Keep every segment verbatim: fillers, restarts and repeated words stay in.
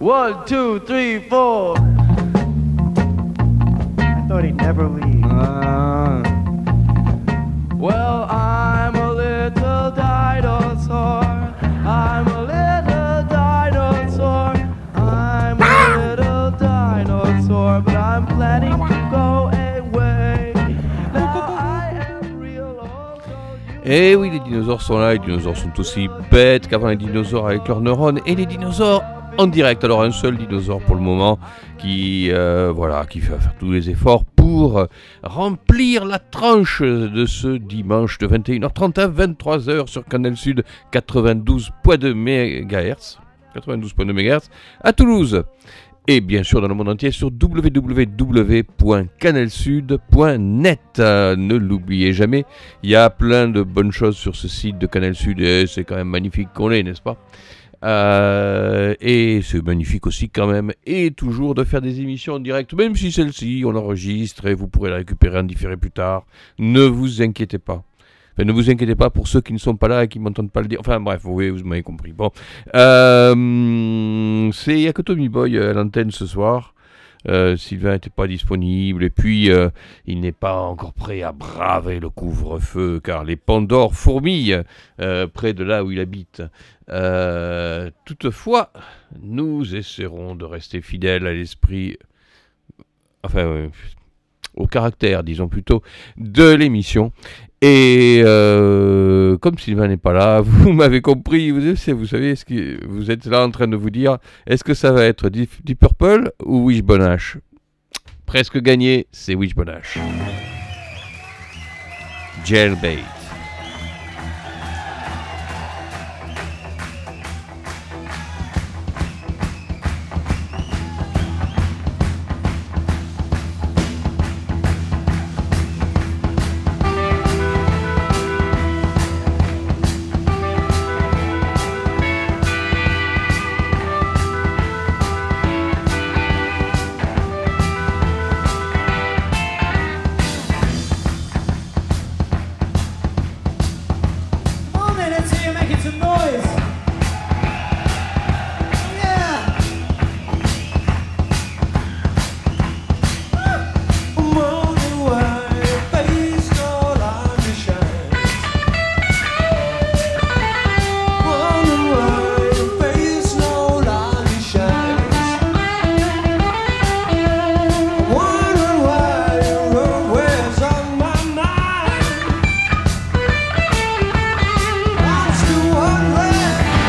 One, two, three, four. I thought he'd never leave. Uh, well, I'm a little dinosaur. I'm a little dinosaur. I'm a little dinosaur, but I'm planning to go away. Now I am real old. Eh oui, les dinosaures sont là, les dinosaures sont aussi bêtes qu'avant les dinosaures avec leurs neurones, et les dinosaures en direct. Alors un seul dinosaure pour le moment qui, euh, voilà, qui fait faire tous les efforts pour remplir la tranche de ce dimanche de vingt et une heures trente à vingt-trois heures sur Canal Sud quatre-vingt-douze virgule deux mégahertz, quatre-vingt-douze virgule deux mégahertz à Toulouse. Et bien sûr dans le monde entier sur w w w point canal sud point net. Euh, ne l'oubliez jamais, il y a plein de bonnes choses sur ce site de Canal Sud et c'est quand même magnifique qu'on l'ait, n'est-ce pas ? Euh, et c'est magnifique aussi quand même, et toujours de faire des émissions en direct, même si celle-ci on l'enregistre et vous pourrez la récupérer en différé plus tard. Ne vous inquiétez pas. Enfin, ne vous inquiétez pas pour ceux qui ne sont pas là et qui ne m'entendent pas le dire. Enfin bref, vous, vous m'avez compris. Bon, euh, c'est il y a que Tommy Boy à l'antenne ce soir. Euh, Sylvain n'était pas disponible et puis euh, il n'est pas encore prêt à braver le couvre-feu car les Pandores fourmillent euh, près de là où il habite. Euh, toutefois, nous essaierons de rester fidèles à l'esprit, enfin euh, au caractère, disons plutôt, de l'émission. Et euh, comme Sylvain n'est pas là, vous m'avez compris, vous, vous savez, ce que vous êtes là en train de vous dire, est-ce que ça va être Deep, Deep Purple ou Wishbone Ash ? Presque gagné, c'est Wishbone Ash. Jailbait. Still wondering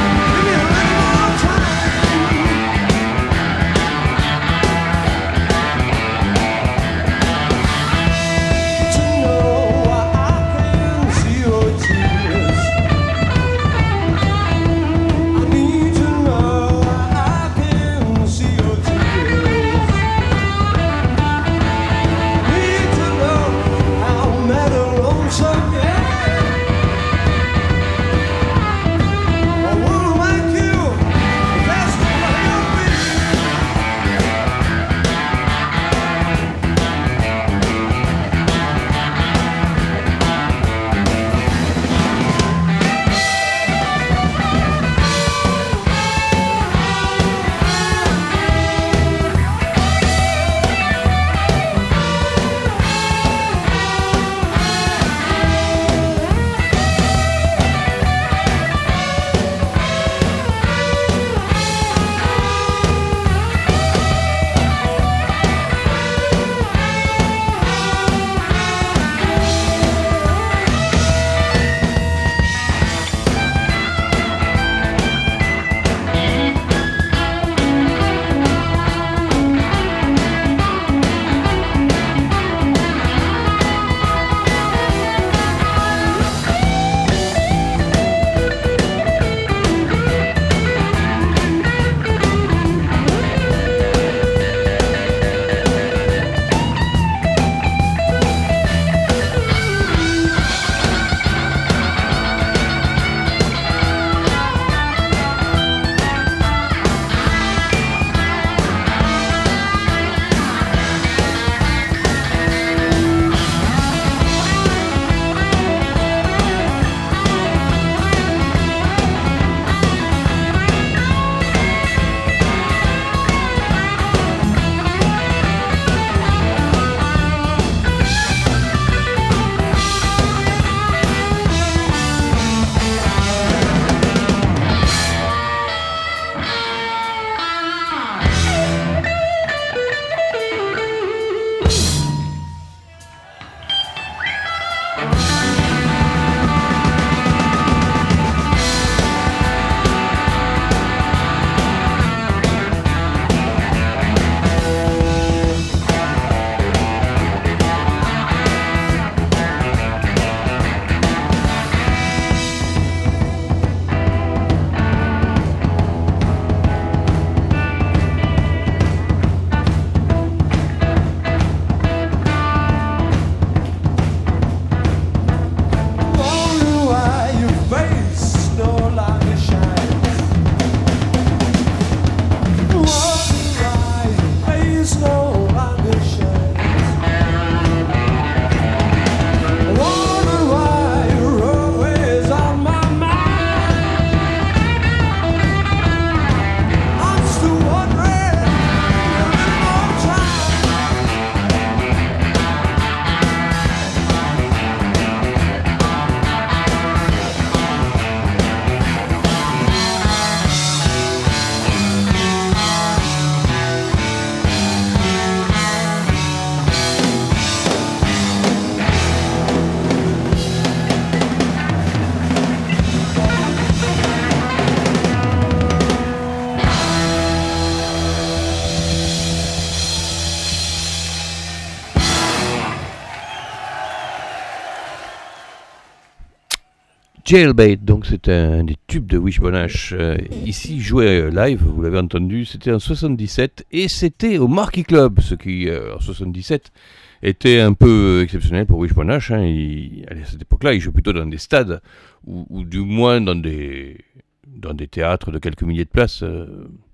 Jailbait, donc c'est un des tubes de Wishbone Ash. Euh, ici, joué live, vous l'avez entendu, c'était en soixante-dix-sept et c'était au Marquee Club, ce qui, euh, en soixante-dix-sept, était un peu exceptionnel pour Wishbone Ash. Hein. Il, à cette époque-là, il jouait plutôt dans des stades, ou, ou du moins dans des, dans des théâtres de quelques milliers de places, euh,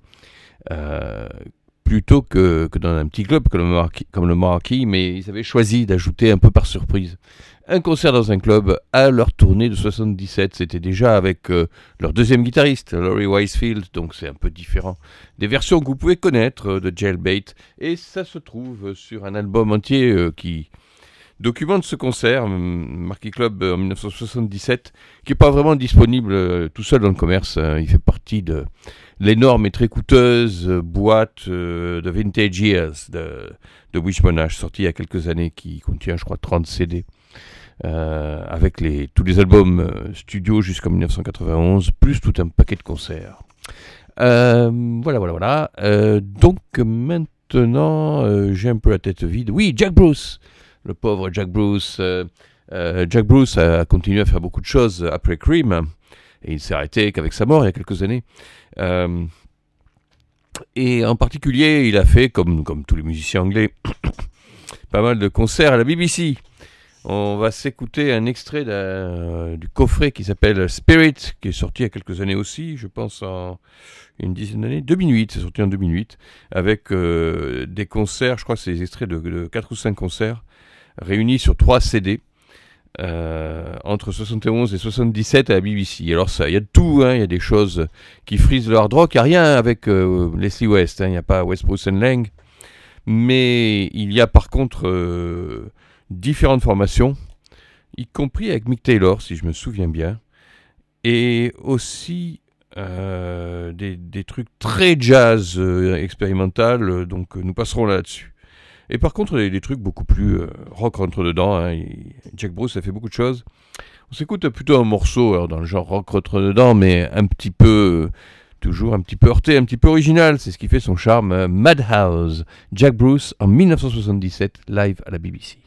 euh, plutôt que, que dans un petit club comme le, Marquee, comme le Marquee, mais ils avaient choisi d'ajouter un peu par surprise un concert dans un club à leur tournée de soixante-dix-sept. C'était déjà avec euh, leur deuxième guitariste, Laurie Wisefield, donc c'est un peu différent des versions que vous pouvez connaître euh, de Jailbait, et ça se trouve sur un album entier euh, qui documente ce concert, Marquee Club euh, en dix-neuf cent soixante-dix-sept, qui n'est pas vraiment disponible euh, tout seul dans le commerce. Hein. Il fait partie de l'énorme et très coûteuse euh, boîte euh, de Vintage Years de, de Wishbone Ash, sortie il y a quelques années, qui contient, je crois, trente C D. Euh, avec les, tous les albums euh, studio jusqu'en dix-neuf cent quatre-vingt-onze, plus tout un paquet de concerts. Euh, voilà, voilà, voilà. Euh, donc maintenant, euh, j'ai un peu la tête vide. Oui, Jack Bruce, le pauvre Jack Bruce. Euh, euh, Jack Bruce a continué à faire beaucoup de choses après Cream, et il s'est arrêté qu'avec sa mort il y a quelques années. Euh, et en particulier, il a fait, comme, comme tous les musiciens anglais, pas mal de concerts à la B B C. On va s'écouter un extrait d'un, du coffret qui s'appelle Spirit, qui est sorti il y a quelques années aussi, je pense en une dizaine d'années, deux mille huit, c'est sorti en deux mille huit, avec euh, des concerts, je crois que c'est des extraits de, de quatre ou cinq concerts, réunis sur trois C D, euh, entre soixante et onze et soixante-dix-sept à la B B C. Alors ça, il y a de tout, hein, il y a des choses qui frisent le hard rock, il n'y a rien avec euh, Leslie West, hein, il n'y a pas West Bruce and Lang, mais il y a par contre... Euh, différentes formations, y compris avec Mick Taylor, si je me souviens bien, et aussi euh, des, des trucs très jazz euh, expérimental, donc euh, nous passerons là-dessus. Et par contre, des, des trucs beaucoup plus euh, rock rentre dedans. Hein, et Jack Bruce a fait beaucoup de choses. On s'écoute plutôt un morceau alors, dans le genre rock rentre dedans, mais un petit peu, euh, toujours un petit peu heurté, un petit peu original. C'est ce qui fait son charme. Euh, Madhouse, Jack Bruce en dix-neuf cent soixante-dix-sept, live à la B B C.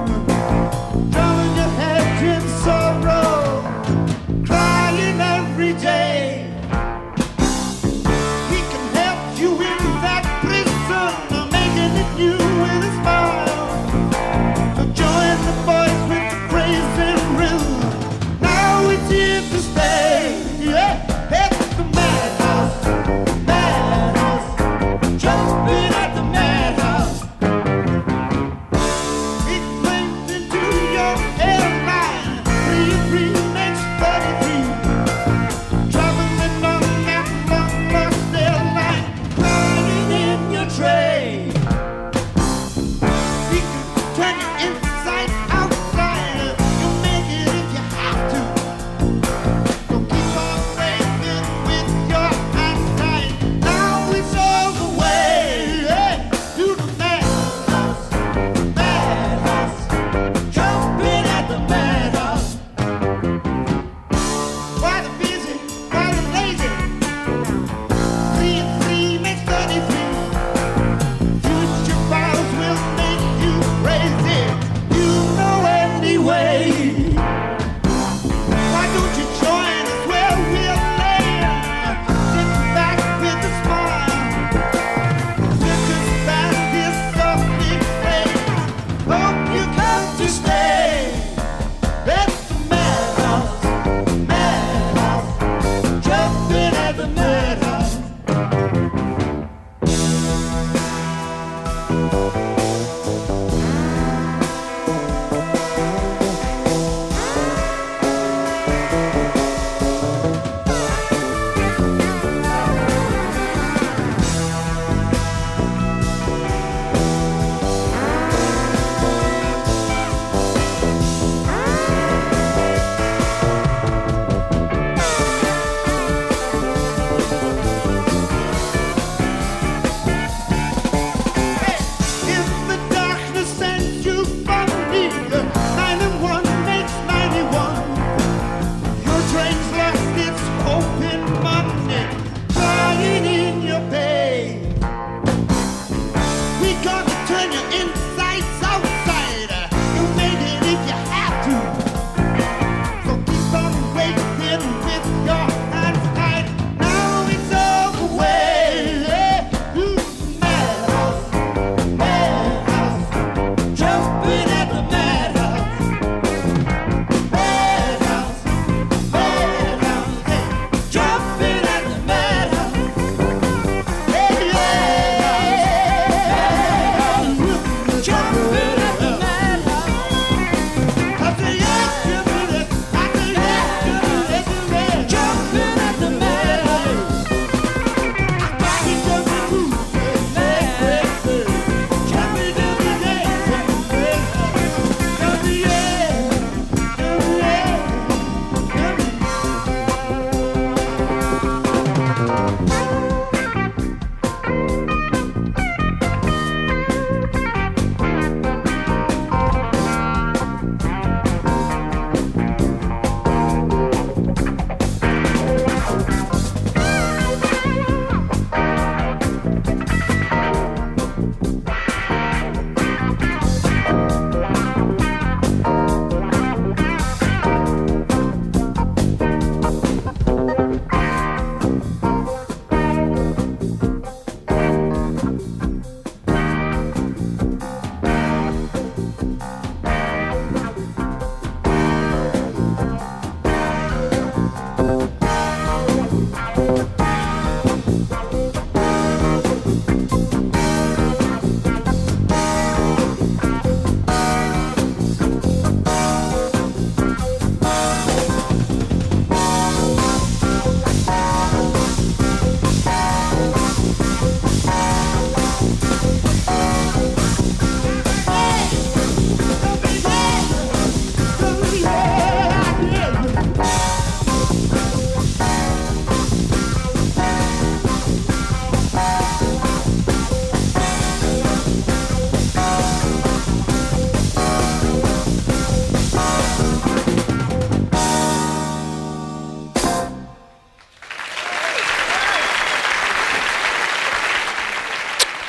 Every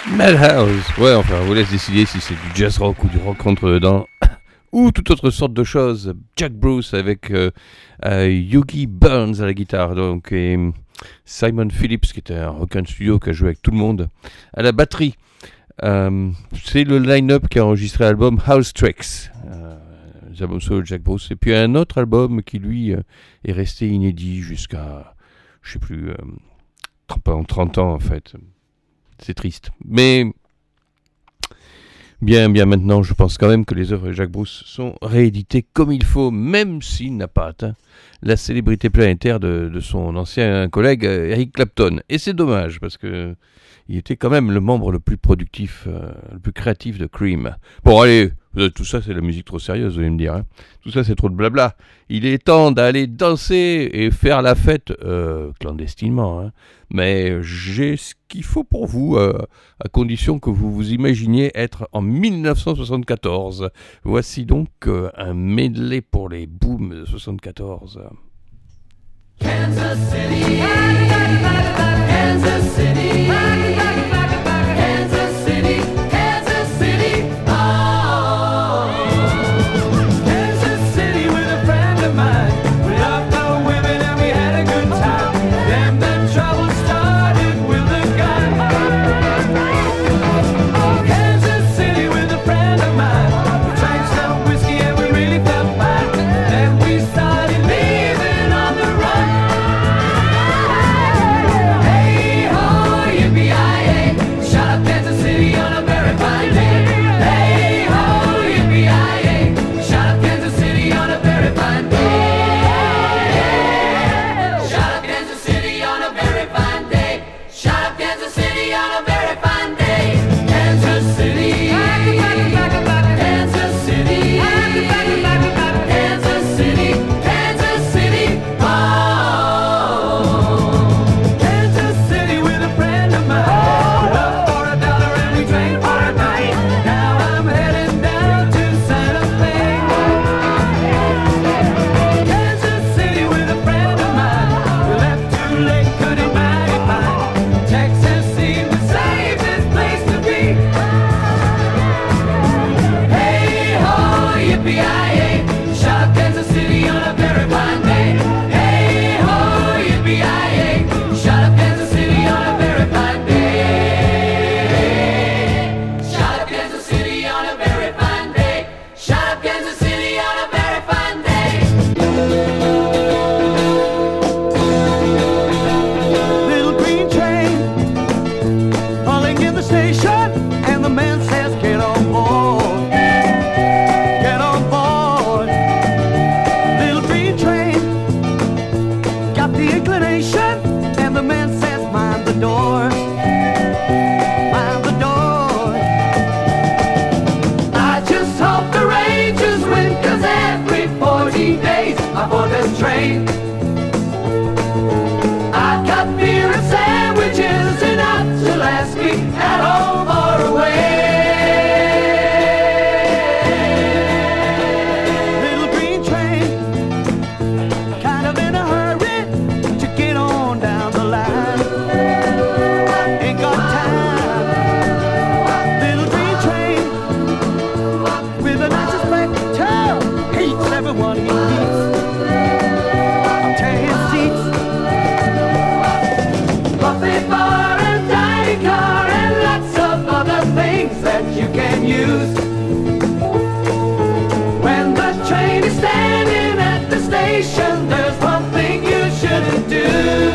Madhouse. Ouais, enfin, on vous laisse décider si c'est du jazz rock ou du rock rentre dedans. Ou toute autre sorte de choses. Jack Bruce avec euh, euh, Yogi Burns à la guitare, donc, et Simon Phillips, qui était un rock and studio qui a joué avec tout le monde, à la batterie. Euh, c'est le line-up qui a enregistré l'album House Tracks, euh, les albums solo de Jack Bruce. Et puis un autre album qui, lui, euh, est resté inédit jusqu'à, je sais plus, euh, pendant trente ans, en fait. C'est triste. Mais... Bien, bien maintenant, je pense quand même que les œuvres de Jack Bruce sont rééditées comme il faut, même s'il n'a pas atteint la célébrité planétaire de, de son ancien collègue Eric Clapton. Et c'est dommage, parce que il était quand même le membre le plus productif, euh, le plus créatif de Cream. Bon, allez, tout ça c'est la musique trop sérieuse, vous allez me dire. Hein. Tout ça c'est trop de blabla. Il est temps d'aller danser et faire la fête, euh, clandestinement. Hein. Mais j'ai ce qu'il faut pour vous, euh, à condition que vous vous imaginiez être en dix-neuf cent soixante-quatorze. Voici donc euh, un medley pour les booms de soixante-quatorze. Kansas City, Kansas City, Kansas City, Kansas City, oh. Kansas City with a friend of mine. We loved the women and we had a good time. Then the trouble started with the gun. Oh, Kansas City with a friend of mine. We drank some whiskey and we really felt fine. Then we started leaving on the run. Hey ho, yippee-yi-yay, shot up Kansas City on a very fine day. Hey ho, yippee-yi-yay, shot up Kansas City on a very fine day. Shot up Kansas City on a very fine day. Shot up Kansas City on a very fine day. Kansas City, Kansas City, Kansas City, Kansas City, oh. Kansas City with a friend of mine. Love for a dollar and we drank for a night. Now I'm heading down to Santa Fe. Kansas City with a friend of mine. We left too late, couldn't mighty fine. Texas seemed the safest place to be. Hey ho, yippee-yi-yay, shot up Kansas City on a very fine day. Hey ho, yippee-yi-yay, shot up Kansas City on a very fine day. Shot up Kansas City on a very fine day. Shot up Kansas City on a very fine day. Little green train pulling in the station, and the man says, "Get on board, get on board." Little green train got the inclination, and the man says, "Mind the door, mind the door." I just hope the Rangers win, 'cause every forty days I board this train. I've got beer and sandwiches enough to last me at home or away. Little green train, kind of in a hurry to get on down the line. Ain't got time. Little green train with a nice inspector, hates everyone he meets. Tear his seats. Buffet bar and dining car and lots of other things that you can use. When the train is standing at the station, there's one thing you shouldn't do.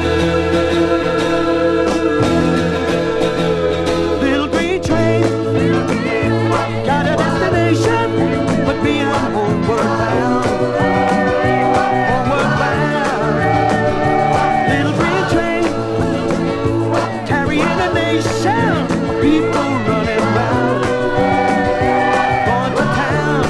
Little green train, got a destination, but me I'm homeward bound. Homeward bound. Little green train, carrying a nation, people running round, going to town.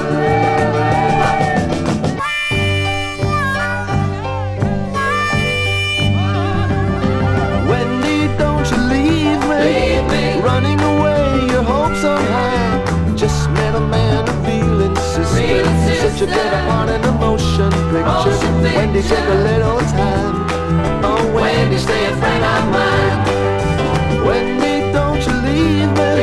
Wendy, don't you leave me, Leave me. running away, your hopes are high. Just met a man, a real insistent, Real such a insistent. better part in a motion picture. Motion Wendy, picture. take a little time. Oh, Wendy, stay a friend of mine. Wendy, don't you leave me,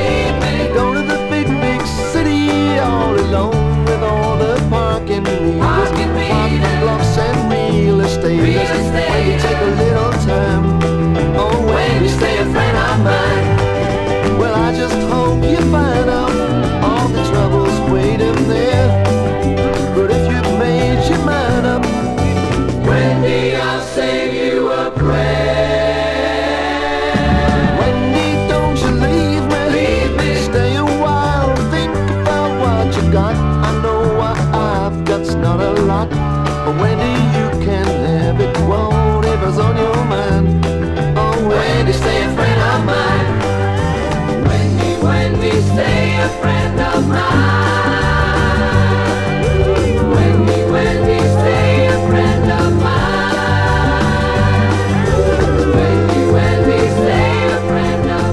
to find out all the troubles waiting there. But if you've made your mind up, Wendy, I'll save you a prayer. Wendy, don't you leave me, leave me. Stay a while, think about what you got. I know what I've got's not a lot, but Wendy, you can have it, whatever's on your mind. Oh, Wendy, stay a friend of mine. Wendy, Wendy, stay a friend of mine. Wendy, Wendy, stay a friend of mine. Wendy, Wendy, stay a friend of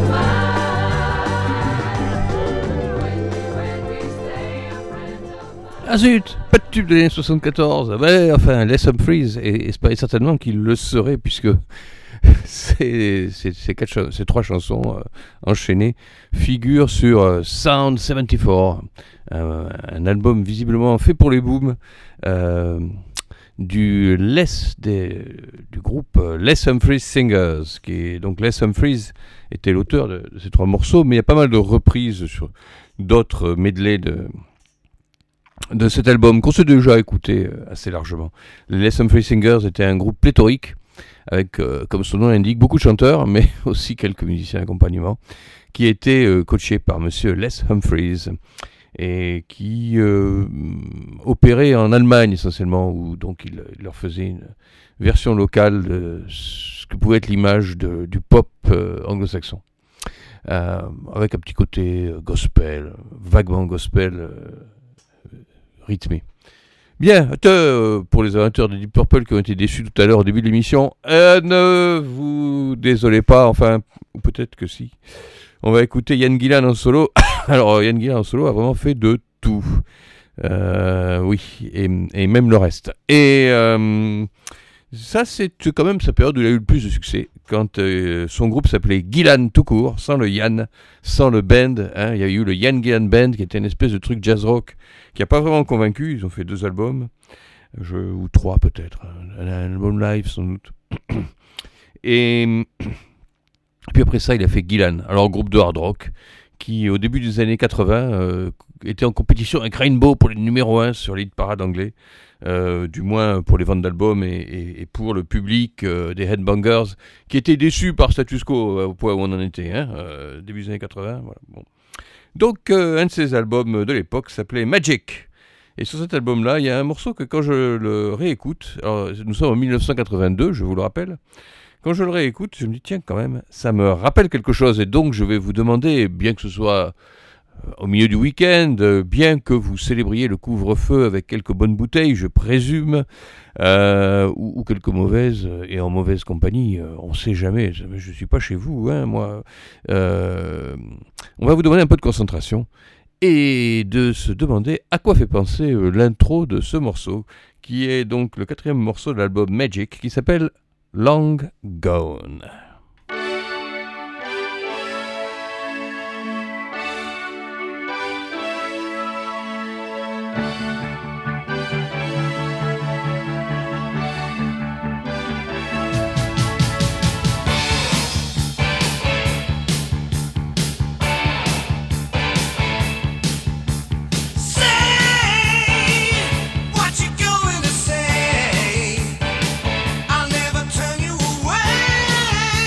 mine. Wendy, Wendy, stay a friend of mine. Ah zut, pas de tube de l'année soixante-quatorze. Ouais, enfin, Les Humphreys, et, et c'est pas certainement qu'il le serait, puisque ces, ces, ces, quatre cha- ces trois chansons euh, enchaînées figurent sur euh, Sound soixante-quatre, euh, un album visiblement fait pour les booms, euh, du Les des, du groupe euh, Les Humphreys Singers, qui est donc Les Humphreys était l'auteur de, de ces trois morceaux, mais il y a pas mal de reprises sur d'autres medleys de de cet album qu'on s'est déjà écouté euh, assez largement. Les Les Humphreys Singers étaient un groupe pléthorique avec, euh, comme son nom l'indique, beaucoup de chanteurs, mais aussi quelques musiciens d'accompagnement, qui étaient euh, coachés par monsieur Les Humphreys et qui euh, opérait en Allemagne essentiellement, où donc il, il leur faisait une version locale de ce que pouvait être l'image de, du pop euh, anglo-saxon, euh, avec un petit côté euh, gospel, vaguement gospel, euh, rythmé. Bien, euh, pour les amateurs de Deep Purple qui ont été déçus tout à l'heure au début de l'émission, euh, ne vous désolez pas, enfin, ou peut-être que si. On va écouter Ian Gillan en solo. Alors, Ian Gillan en solo a vraiment fait de tout. Euh, oui, et, et même le reste. Et euh, ça, c'est quand même sa période où il a eu le plus de succès, quand euh, son groupe s'appelait Gillan tout court, sans le Yann, sans le band. Hein. Il y a eu le Ian Gillan Band, qui était une espèce de truc jazz rock, qui n'a pas vraiment convaincu. Ils ont fait deux albums, je, ou trois peut-être, un, un album live sans doute. Et puis après ça, il a fait Gillan, alors groupe de hard rock, qui au début des années quatre-vingts euh, était en compétition avec Rainbow pour les numéro un sur les hit parades anglais, euh, du moins pour les ventes d'albums et, et, et pour le public euh, des headbangers, qui étaient déçus par status quo euh, au point où on en était, hein, euh, début des années quatre-vingts. Voilà, bon. Donc, euh, un de ces albums de l'époque s'appelait Magic. Et sur cet album-là, il y a un morceau que quand je le réécoute, alors nous sommes en dix-neuf cent quatre-vingt-deux, je vous le rappelle, quand je le réécoute, je me dis, tiens, quand même, ça me rappelle quelque chose. Et donc, je vais vous demander, bien que ce soit euh, au milieu du week-end, euh, bien que vous célébriez le couvre-feu avec quelques bonnes bouteilles, je présume, euh, ou, ou quelques mauvaises, et en mauvaise compagnie, euh, on ne sait jamais. Je ne suis pas chez vous, hein, moi. Euh, on va vous demander un peu de concentration et de se demander à quoi fait penser euh, l'intro de ce morceau, qui est donc le quatrième morceau de l'album Magic, qui s'appelle Long Gone. I'll never turn you away.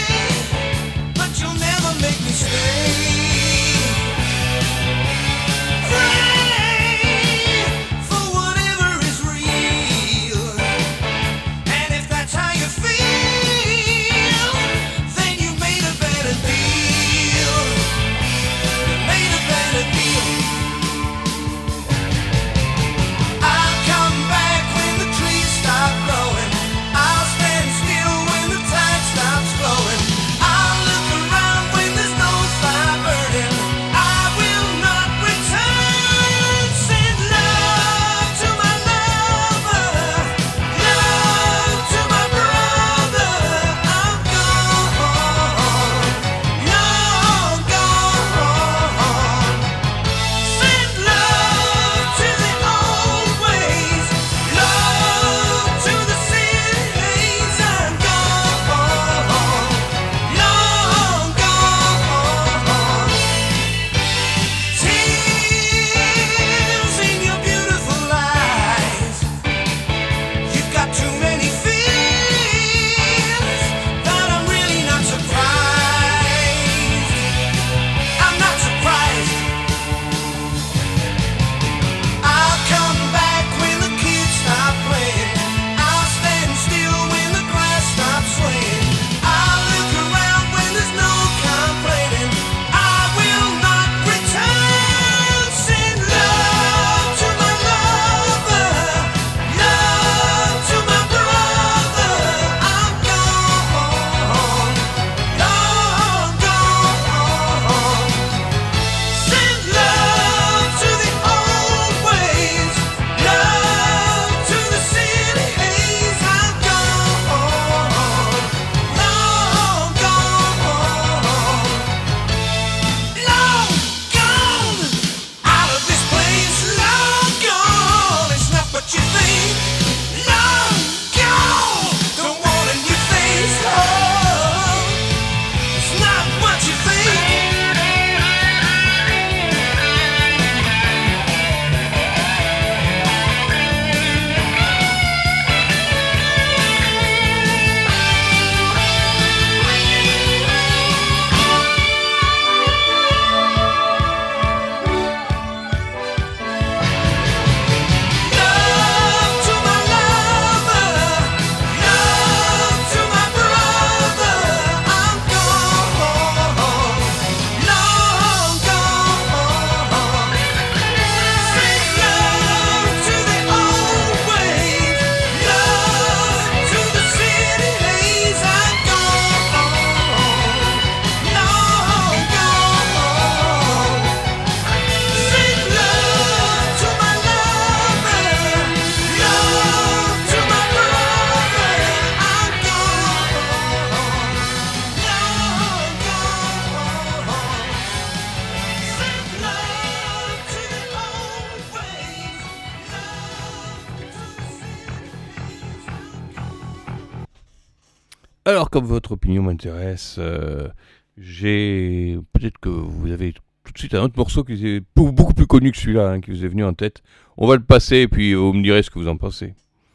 Alors, comme votre opinion m'intéresse, euh, j'ai peut-être que vous avez tout de suite un autre morceau qui est beaucoup plus connu que celui-là, hein, qui vous est venu en tête. On va le passer et puis vous me direz ce que vous en pensez.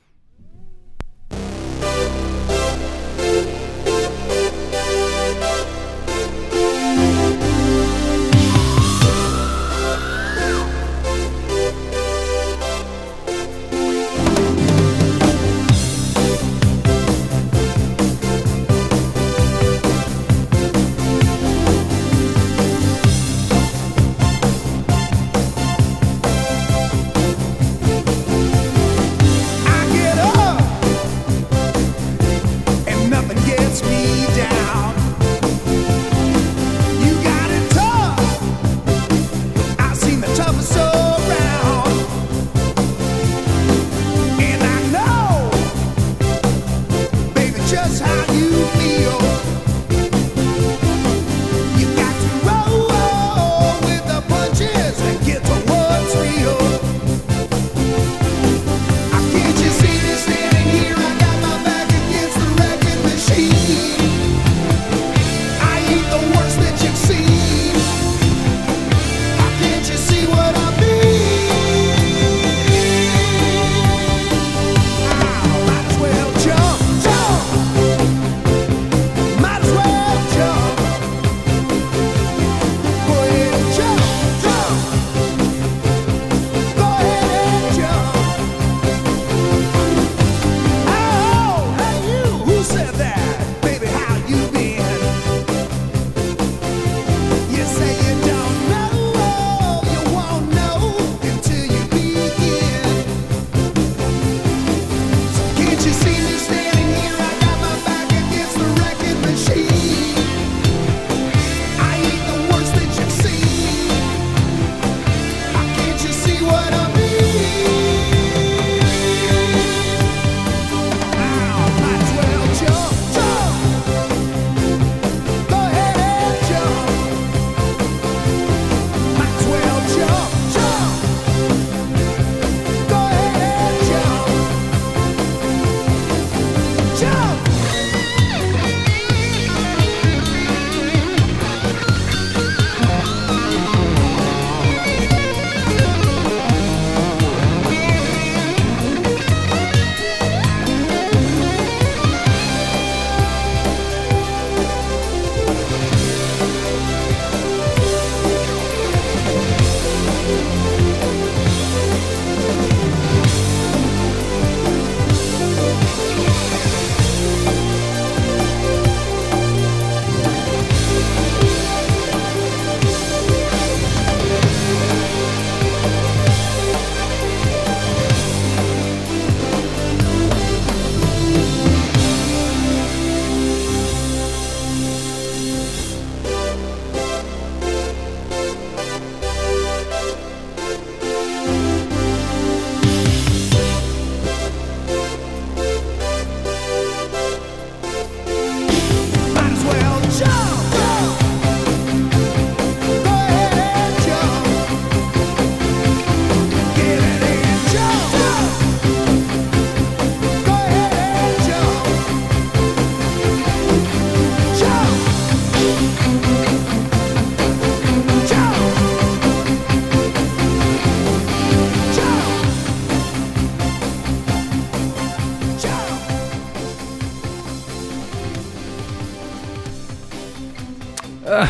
Ah,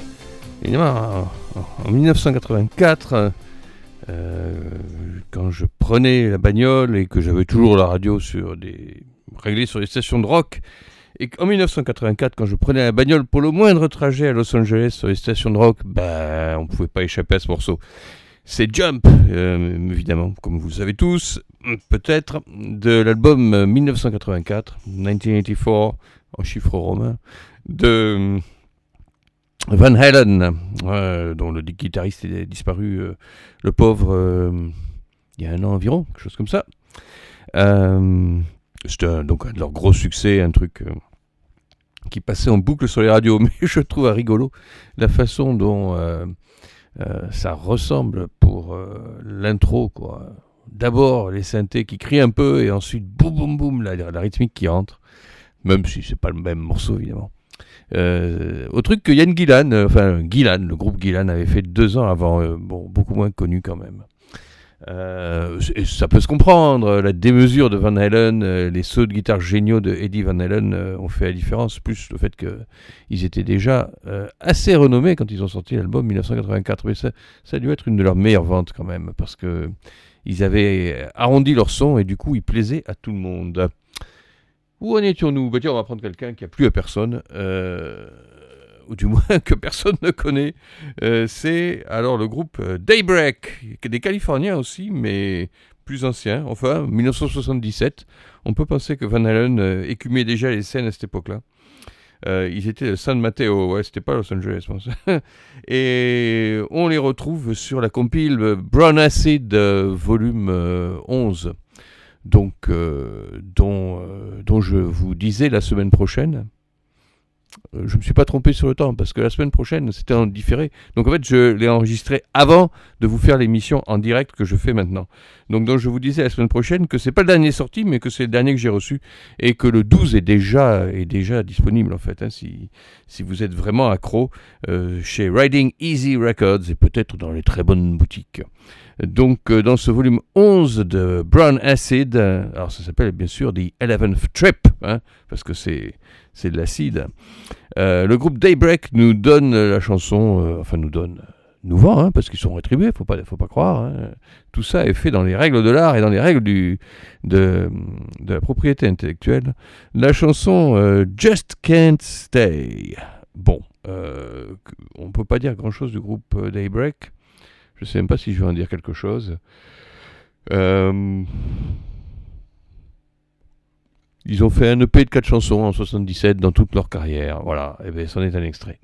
évidemment, en, en dix-neuf cent quatre-vingt-quatre, euh, quand je prenais la bagnole et que j'avais toujours la radio sur des, réglée sur les stations de rock, et qu'en dix-neuf cent quatre-vingt-quatre, quand je prenais la bagnole pour le moindre trajet à Los Angeles sur les stations de rock, ben, on ne pouvait pas échapper à ce morceau. C'est Jump, euh, évidemment, comme vous le savez tous, peut-être, de l'album dix-neuf cent quatre-vingt-quatre, dix-neuf cent quatre-vingt-quatre, en chiffres romains, de Van Halen, euh, dont le guitariste est disparu, euh, le pauvre, euh, il y a un an environ, quelque chose comme ça. Euh, c'était un, donc un de leurs gros succès, un truc euh, qui passait en boucle sur les radios, mais je trouve à rigolo la façon dont euh, euh, ça ressemble pour euh, l'intro, quoi. D'abord les synthés qui crient un peu et ensuite boum boum boum, la, la rythmique qui rentre. Même si c'est pas le même morceau, évidemment. Euh, au truc que Ian Gillan, euh, enfin Gillan, le groupe Gillan avait fait deux ans avant, euh, bon, beaucoup moins connu quand même. Euh, et ça peut se comprendre, la démesure de Van Halen, euh, les sauts de guitare géniaux de Eddie Van Halen euh, ont fait la différence, plus le fait qu'ils étaient déjà euh, assez renommés quand ils ont sorti l'album dix-neuf cent quatre-vingt-quatre, mais ça, ça a dû être une de leurs meilleures ventes quand même, parce que ils avaient arrondi leur son et du coup ils plaisaient à tout le monde. Où en étions-nous ? Bah tiens, on va prendre quelqu'un qui a plu à personne, euh, ou du moins que personne ne connaît. Euh, c'est alors le groupe Daybreak, des Californiens aussi, mais plus anciens. Enfin, dix-neuf cent soixante-dix-sept. On peut penser que Van Halen euh, écumait déjà les scènes à cette époque-là. Euh, ils étaient à San Mateo, ouais, c'était pas Los Angeles, je pense. Et on les retrouve sur la compile Brown Acid, euh, volume euh, onze. Donc, euh, dont, euh, dont je vous disais la semaine prochaine. Euh, je ne me suis pas trompé sur le temps, parce que la semaine prochaine, c'était en différé. Donc, en fait, je l'ai enregistré avant de vous faire l'émission en direct que je fais maintenant. Donc, donc je vous disais la semaine prochaine que c'est pas le dernier sorti, mais que c'est le dernier que j'ai reçu, et que le douze est déjà, est déjà disponible, en fait, hein, si, si vous êtes vraiment accro, euh, chez Riding Easy Records, et peut-être dans les très bonnes boutiques. Donc, euh, dans ce volume onze de Brown Acid, euh, alors ça s'appelle bien sûr The Eleventh Trip, hein, parce que c'est, c'est de l'acide. Euh, le groupe Daybreak nous donne la chanson, euh, enfin nous donne, nous vend, hein, parce qu'ils sont rétribués, faut pas, faut pas croire. Hein. Tout ça est fait dans les règles de l'art et dans les règles du, de, de la propriété intellectuelle. La chanson euh, Just Can't Stay. Bon, euh, on peut pas dire grand-chose du groupe euh, Daybreak. Je ne sais même pas si je vais en dire quelque chose. Euh... Ils ont fait un E P de quatre chansons en soixante-dix-sept dans toute leur carrière. Voilà, et bien c'en est un extrait.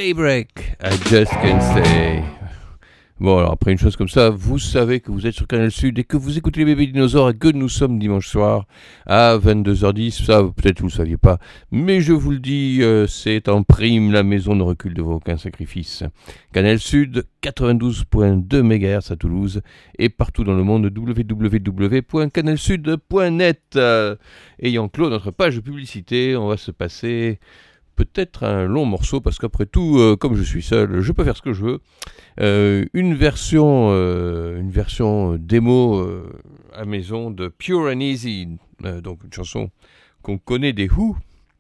Daybreak, I just can't say. Bon, alors après une chose comme ça, vous savez que vous êtes sur Canal Sud et que vous écoutez les bébés dinosaures et que nous sommes dimanche soir à vingt-deux heures dix. Ça, peut-être vous ne le saviez pas, mais je vous le dis, euh, c'est en prime, la maison ne recule devant aucun sacrifice. Canal Sud, quatre-vingt-douze virgule deux mégahertz à Toulouse et partout dans le monde, w w w point canal sud point net. Euh, ayant clos notre page publicité, on va se passer peut-être un long morceau, parce qu'après tout, euh, comme je suis seul, je peux faire ce que je veux. Euh, une version, euh, une version démo euh, à maison de Pure and Easy, euh, donc une chanson qu'on connaît des Who,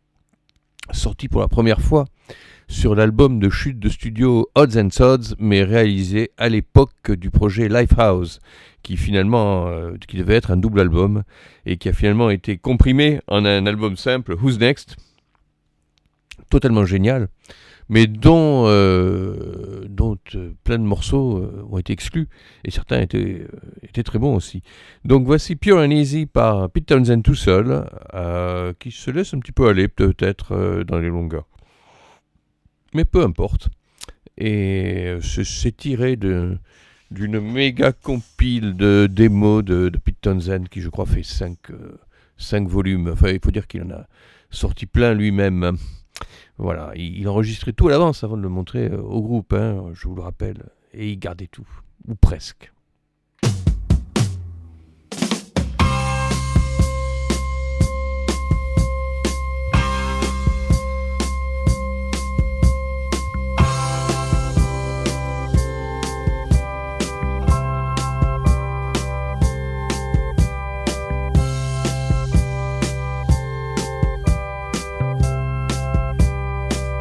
sortie pour la première fois sur l'album de chute de studio Odds and Sods, mais réalisé à l'époque du projet Lifehouse, qui finalement, euh, qui devait être un double album, et qui a finalement été comprimé en un album simple, Who's Next, totalement génial, mais dont, euh, dont euh, plein de morceaux euh, ont été exclus, et certains étaient, euh, étaient très bons aussi. Donc voici Pure and Easy par Pete Townshend tout seul, euh, qui se laisse un petit peu aller peut-être euh, dans les longueurs. Mais peu importe. Et euh, c'est tiré de, d'une méga compile de démos de, de Pete Townshend, qui je crois fait cinq volumes. Enfin, il faut dire qu'il en a sorti plein lui-même. Voilà, il enregistrait tout à l'avance avant de le montrer au groupe, hein, je vous le rappelle, et il gardait tout, ou presque.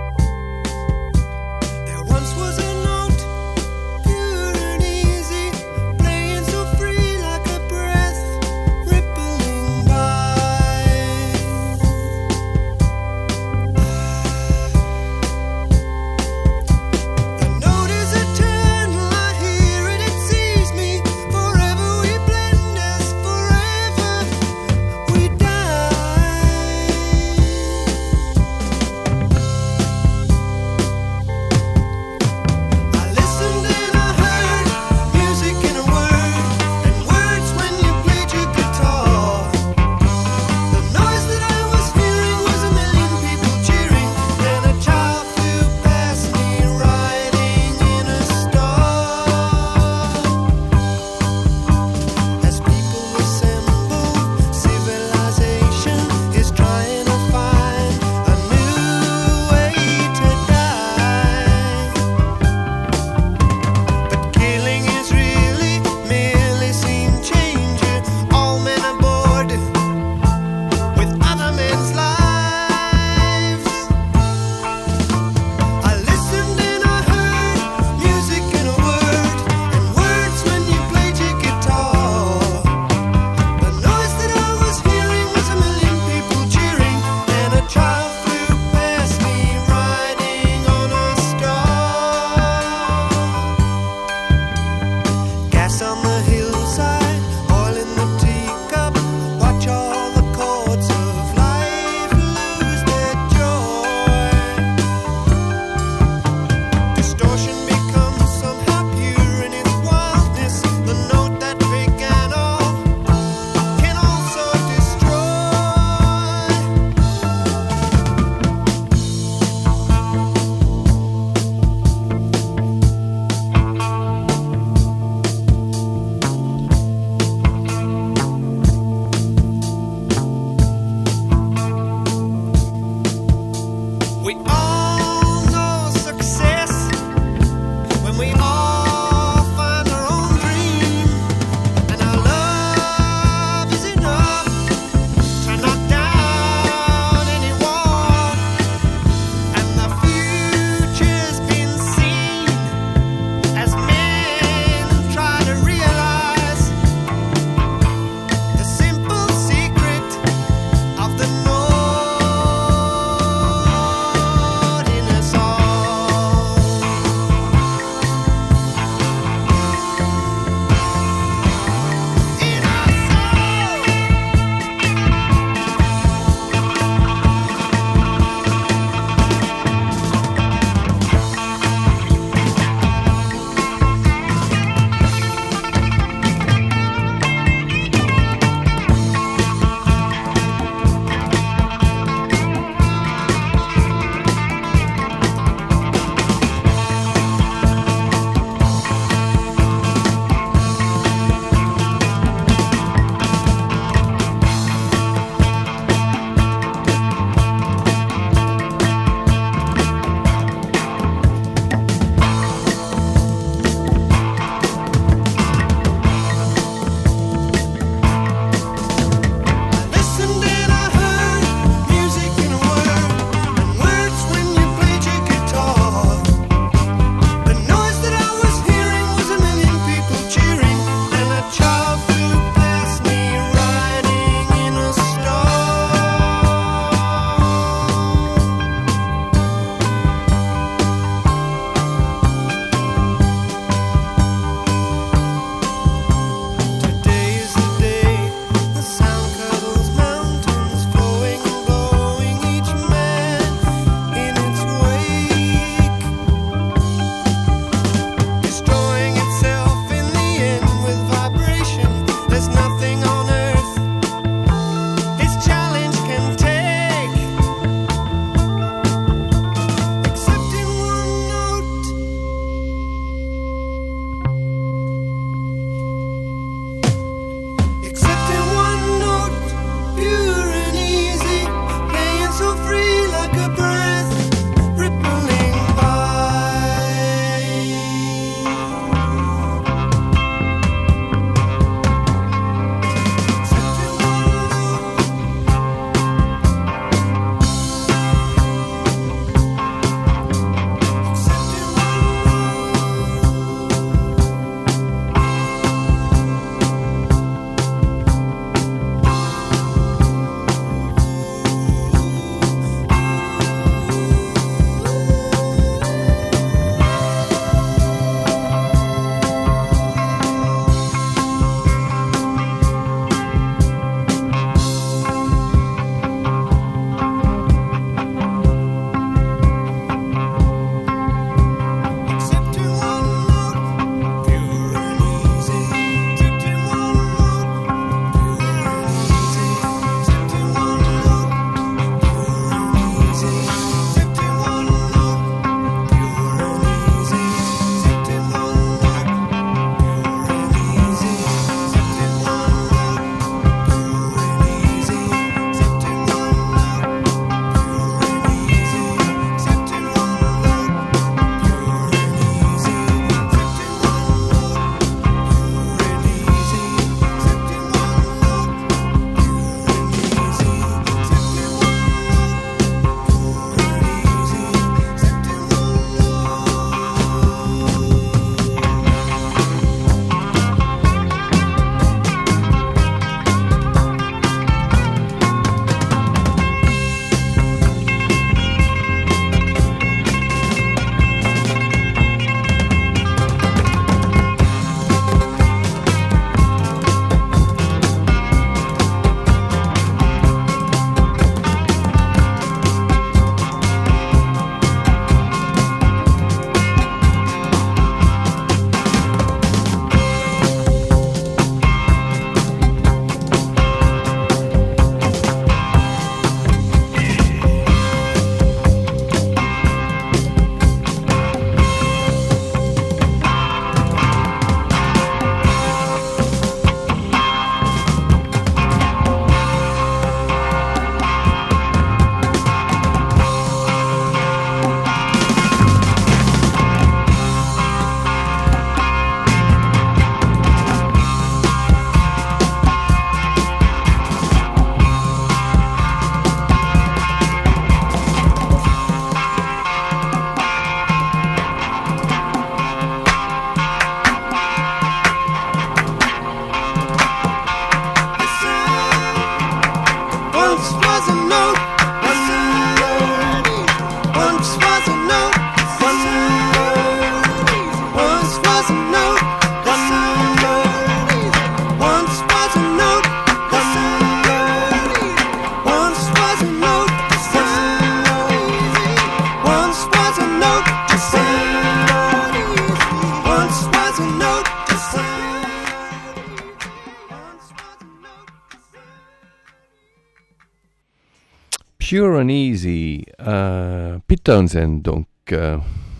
There once was a note, pure and easy, note. Once was a note. Once was a note. Once was a note. Once was a note. Once was a note. Once was a note. Pure and Easy, euh, Pete Townshend, donc, euh,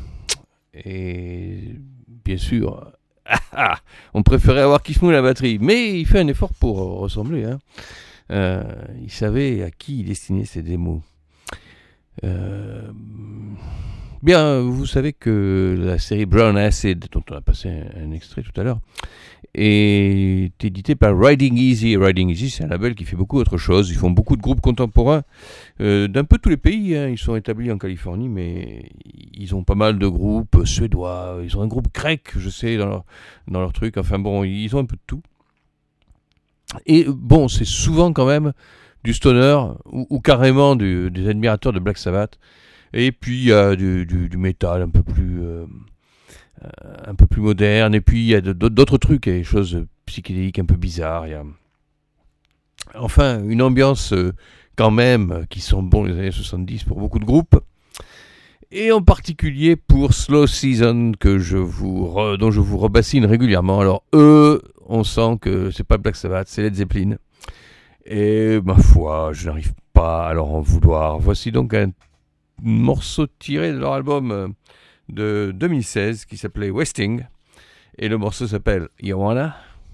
et bien sûr, ah, ah, on préférait avoir Keith Moon à la batterie, mais il fait un effort pour ressembler. Hein. Euh, il savait à qui il destinait ses démos. Euh, bien, vous savez que la série Brown Acid, dont on a passé un, un extrait tout à l'heure, est édité par Riding Easy. Et Riding Easy, c'est un label qui fait beaucoup autre chose. Ils font beaucoup de groupes contemporains euh, d'un peu tous les pays. Hein. Ils sont établis en Californie, mais ils ont pas mal de groupes suédois. Ils ont un groupe grec, je sais, dans leur, dans leur truc. Enfin bon, ils ont un peu de tout. Et bon, c'est souvent quand même du stoner ou, ou carrément du, des admirateurs de Black Sabbath. Et puis il y a du, du, du métal un peu plus... Euh, un peu plus moderne, et puis il y a d'autres trucs, il y a des choses psychédéliques un peu bizarres, il y a enfin une ambiance quand même qui sent bon les années soixante-dix pour beaucoup de groupes, et en particulier pour Slow Season que je vous re, dont je vous rebassine régulièrement. Alors eux, on sent que c'est pas Black Sabbath, c'est Led Zeppelin, et ma foi, je n'arrive pas à leur en vouloir. Voici donc un morceau tiré de leur album de deux mille seize qui s'appelait Wasting, et le morceau s'appelle You Wanna.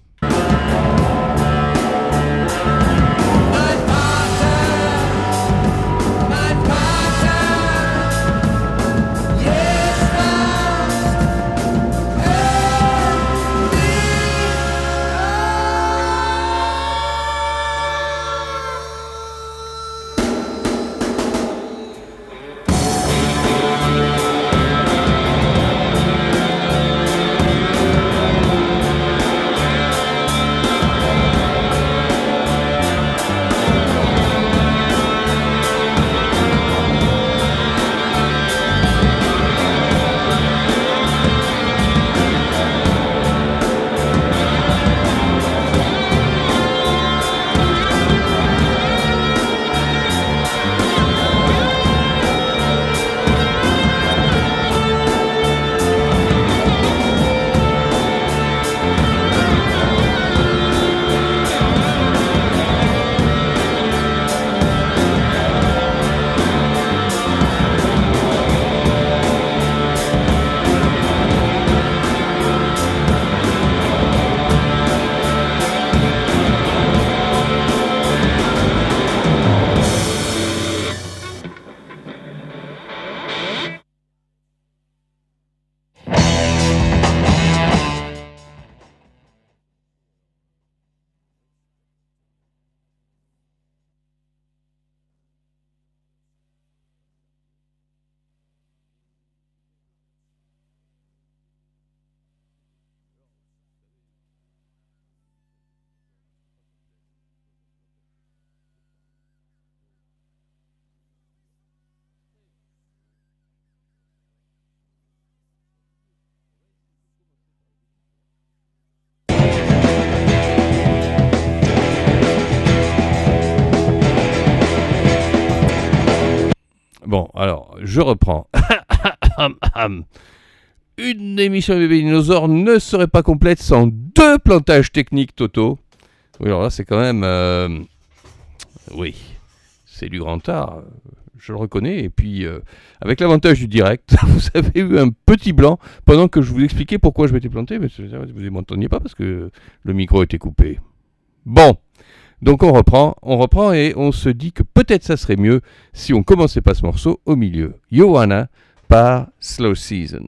Bon, alors, je reprends. Une émission de Bébé Dinosaure ne serait pas complète sans deux plantages techniques totaux. Oui, alors là, c'est quand même... Euh... Oui, c'est du grand art, je le reconnais. Et puis, euh, avec l'avantage du direct, vous avez eu un petit blanc pendant que je vous expliquais pourquoi je m'étais planté. Mais vous ne m'entendiez pas parce que le micro était coupé. Bon. Donc on reprend, on reprend et on se dit que peut-être ça serait mieux si on commençait pas ce morceau au milieu. Johanna par Slow Season.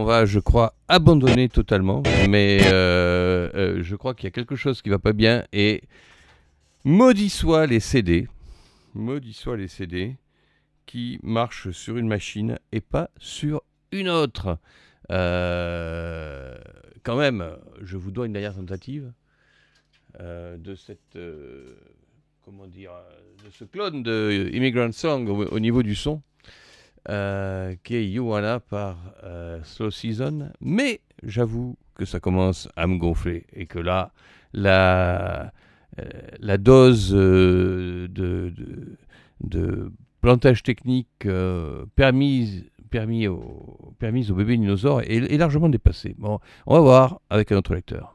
va, je crois, abandonner totalement. Mais euh, euh, je crois qu'il y a quelque chose qui va pas bien. Et maudit soient les C D, maudit soient les C D qui marchent sur une machine et pas sur une autre. Euh, quand même, je vous dois une dernière tentative euh, de cette, euh, comment dire, de ce clone de Immigrant Song au, au niveau du son, euh, qui est You Wanna par euh, Slow Season. Mais j'avoue que ça commence à me gonfler et que là, la, euh, la dose euh, de, de, de plantage technique euh, permise Permis au, permis au bébé dinosaure est, est largement dépassé. Bon, on va voir avec un autre lecteur.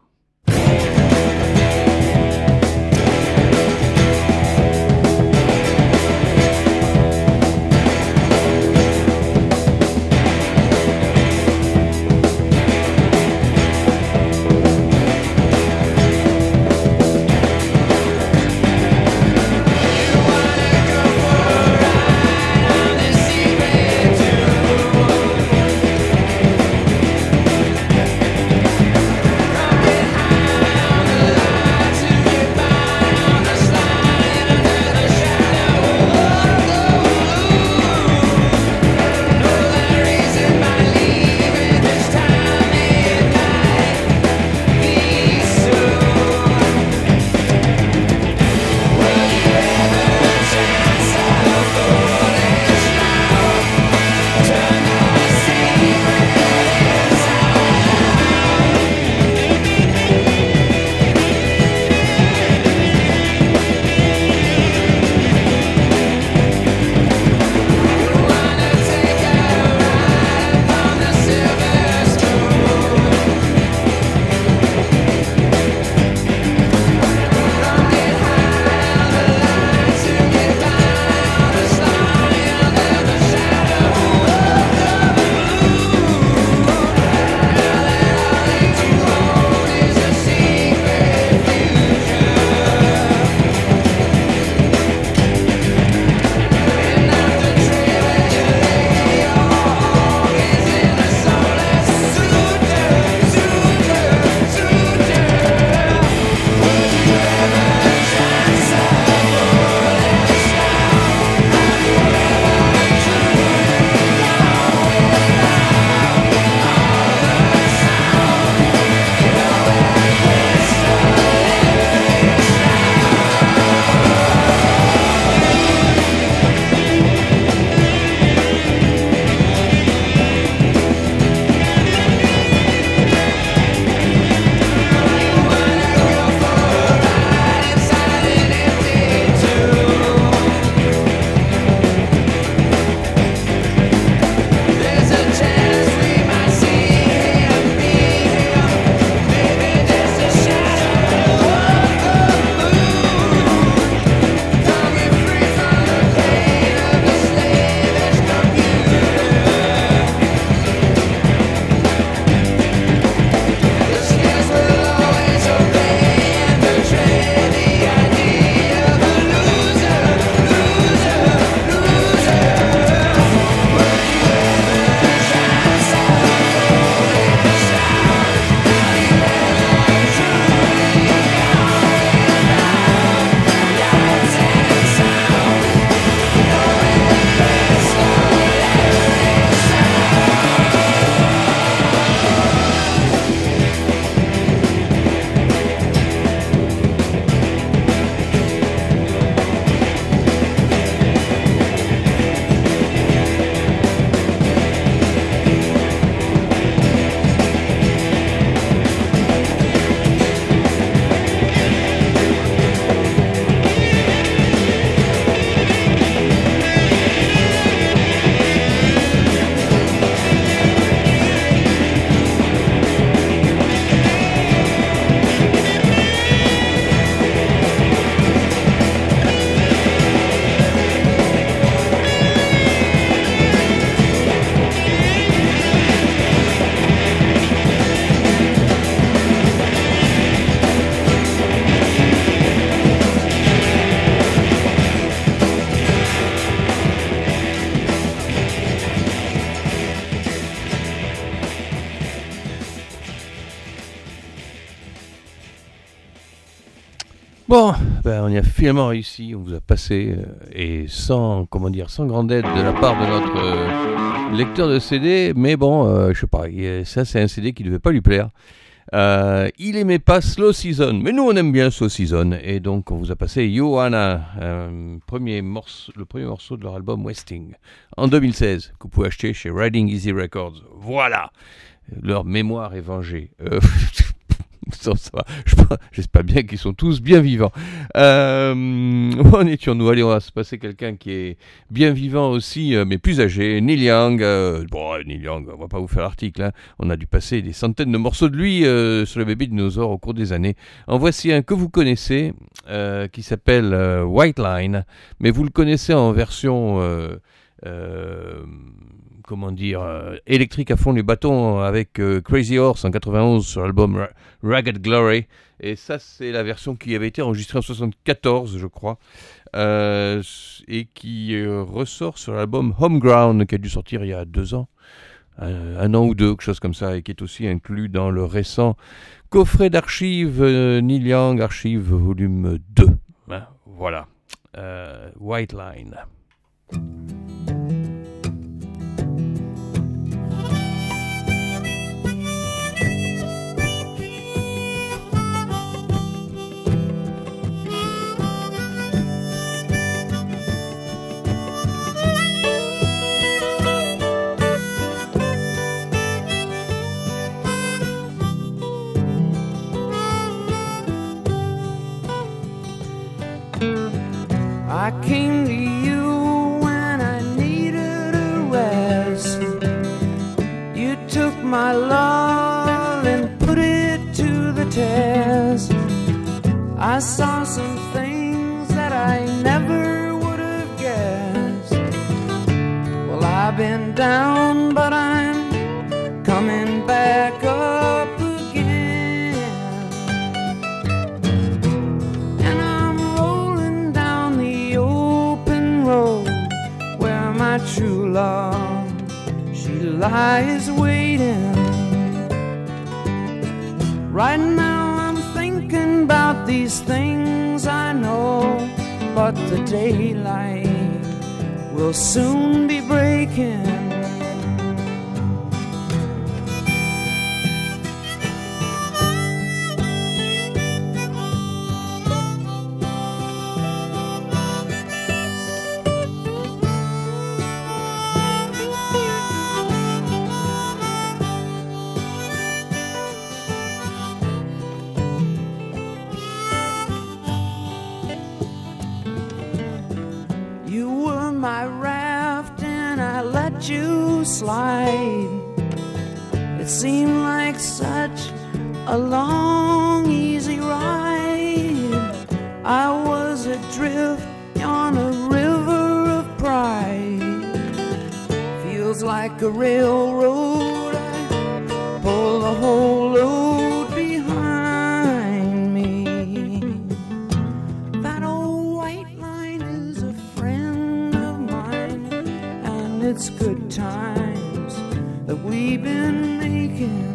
Come Bon, ben on y a finalement réussi, on vous a passé, euh, et sans, comment dire, sans grande aide de la part de notre euh, lecteur de C D, mais bon, euh, je sais pas, il- ça c'est un C D qui devait pas lui plaire. Euh, il aimait pas Slow Season, mais nous on aime bien Slow Season, et donc on vous a passé Johanna, euh, premier morceau, le premier morceau de leur album Westing, en deux mille seize, que vous pouvez acheter chez Riding Easy Records. Voilà, leur mémoire est vengée. Euh, ça, ça va. Je- J'espère bien qu'ils sont tous bien vivants. Euh, où en étions-nous? Allez, on va se passer quelqu'un qui est bien vivant aussi, euh, mais plus âgé. Neil Young. Euh, bon, Neil Young, on va pas vous faire l'article. Hein. On a dû passer des centaines de morceaux de lui euh, sur le Baby Dinosaur au cours des années. En voici un que vous connaissez, euh, qui s'appelle euh, White Line, mais vous le connaissez en version... Euh, euh, comment dire, euh, électrique à fond les bâtons avec euh, Crazy Horse en quatre-vingt-onze sur l'album Ra- Ragged Glory. Et ça, c'est la version qui avait été enregistrée en soixante-quatorze, je crois, euh, et qui euh, ressort sur l'album Homeground, qui a dû sortir il y a deux ans, un, un an ou deux, quelque chose comme ça, et qui est aussi inclus dans le récent coffret d'archives euh, Neil Young, archives volume deux. Hein, voilà, euh, White Line. I came to you when I needed a rest. You took my love and put it to the test. I saw some things that I never would have guessed. Well, I've been down, but I'm coming back up again. And I'm rolling down the open road where my true love, she lies waiting. Right now I'm thinking about these things I know, but the daylight will soon be breaking. You were my raft and I let you slide. It seemed like such a long, easy ride. I was adrift on a river of pride. Feels like a railroad. I pull the whole load behind me. That old white line is a friend of mine, and it's good times that we've been making.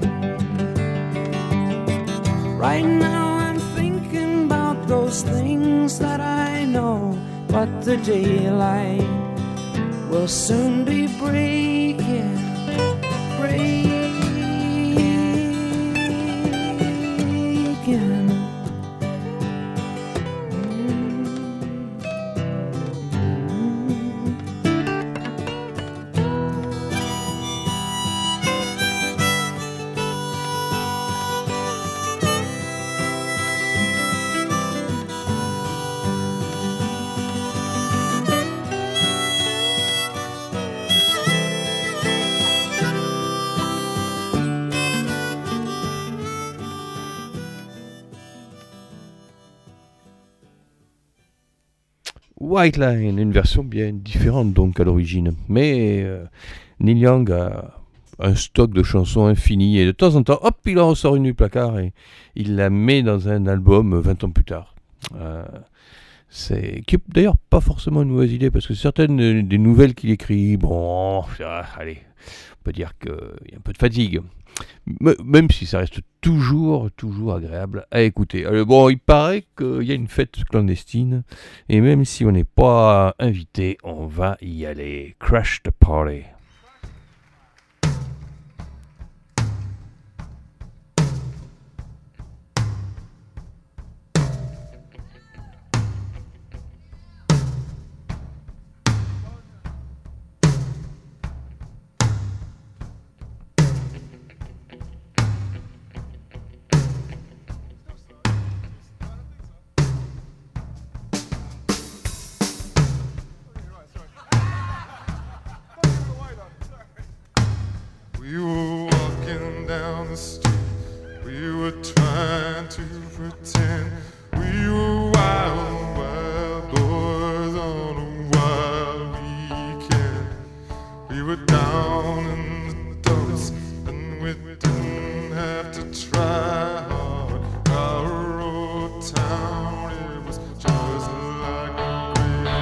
Right now I'm thinking about those things that I know, but the daylight will soon be breaking, breaking. White Line, une version bien différente donc à l'origine. Mais euh, Neil Young a un stock de chansons infini et de temps en temps, hop, il en ressort une du placard et il la met dans un album vingt ans plus tard. Euh, c'est qui est d'ailleurs pas forcément une mauvaise idée parce que certaines des nouvelles qu'il écrit, bon, ah, allez, on peut dire qu'il y a un peu de fatigue. M- même si ça reste toujours, toujours agréable à écouter. Alors, bon, il paraît qu'il y a une fête clandestine, et même si on n'est pas invité, on va y aller. Crash the party. We were walking down the street. We were trying to pretend we were wild, wild boys on a wild weekend. We were down in the dumps and we didn't have to try hard. Our old town, it was just like a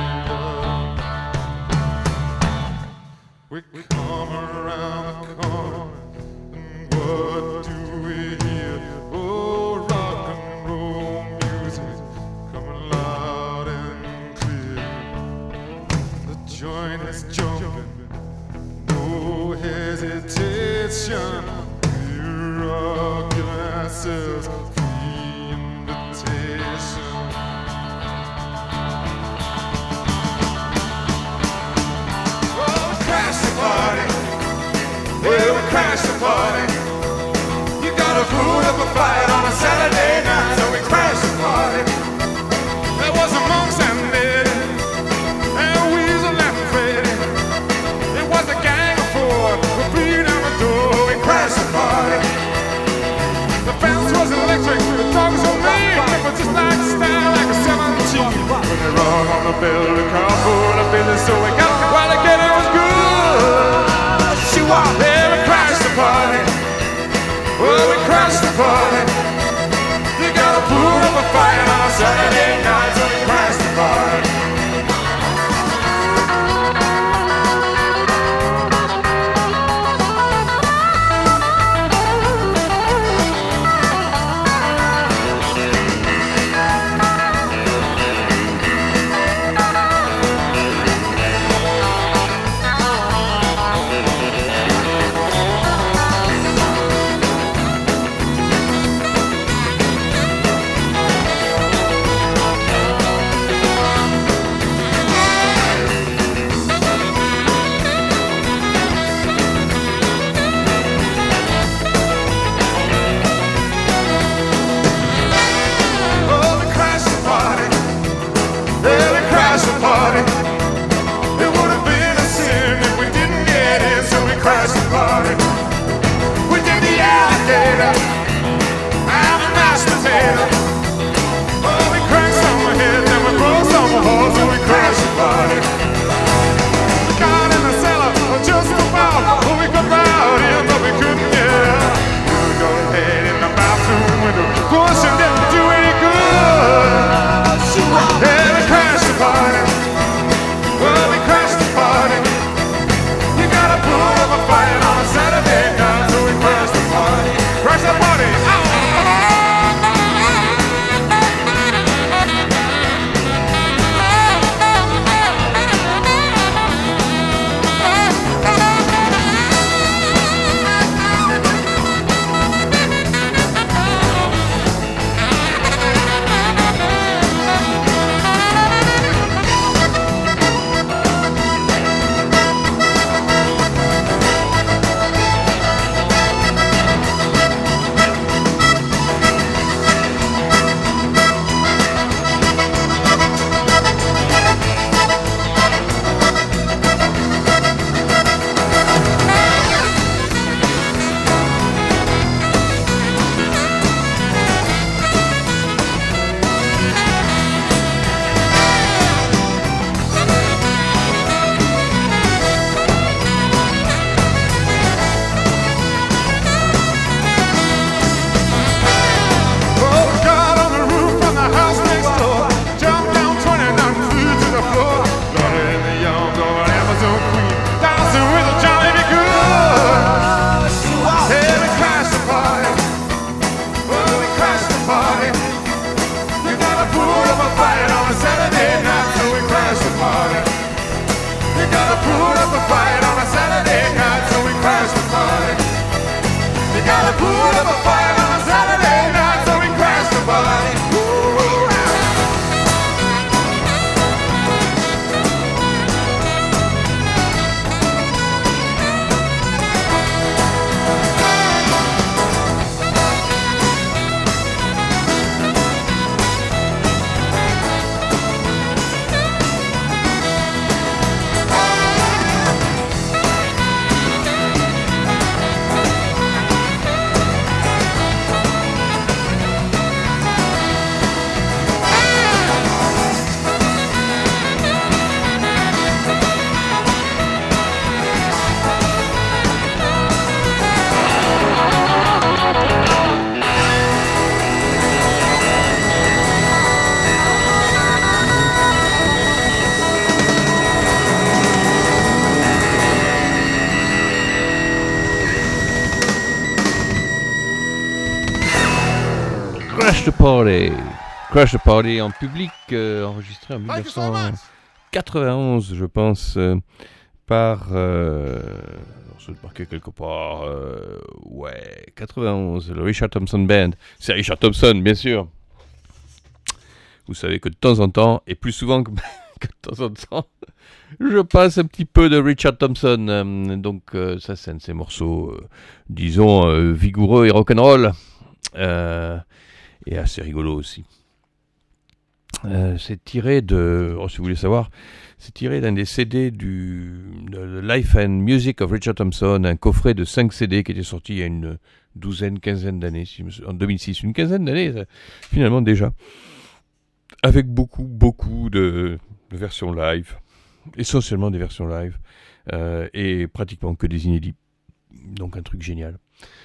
graveyard. We come around the corner, and what do we hear? Oh, rock and roll music coming loud and clear. The joint is jumping, no hesitation. We're all giving ourselves free invitation. Oh, we crash the party. Well, we crash the party. You gotta fool up a fight on a Saturday night, so we crash the party. There was a monks and lady, and Weasel and Freddy. It was a gang of four with beat on the door. We crashed the party. The bounce was electric, the dogs were mean. It was just like style, like a seventeen. When they rung on the bell, the car full of business, so we got while the getting was good. She walked there, we crashed the party. Oh, we crashed the party. You gotta put up a fight on a Saturday night, so we crashed the party. gotta put up a fight on a Saturday night, so we crash the party. Ooh, yeah. Crash the Party. Crash the Party en public, euh, enregistré en dix-neuf cent quatre-vingt-onze, je pense, euh, par... Euh, alors, je vais marquer quelque part... Euh, ouais, quatre-vingt-onze, le Richard Thompson Band. C'est Richard Thompson, bien sûr. Vous savez que de temps en temps, et plus souvent que, que de temps en temps, je passe un petit peu de Richard Thompson. Euh, donc, euh, ça, c'est un de ces morceaux, euh, disons, euh, vigoureux et rock'n'roll. Euh... Et assez rigolo aussi. Euh, c'est tiré de, oh, si vous voulez savoir, c'est tiré d'un des C D du de Life and Music of Richard Thompson, un coffret de cinq C D qui était sorti il y a une douzaine, quinzaine d'années, si je me... en deux mille six, une quinzaine d'années, ça, finalement déjà, avec beaucoup, beaucoup de, de versions live, essentiellement des versions live, euh, et pratiquement que des inédits. Donc un truc génial.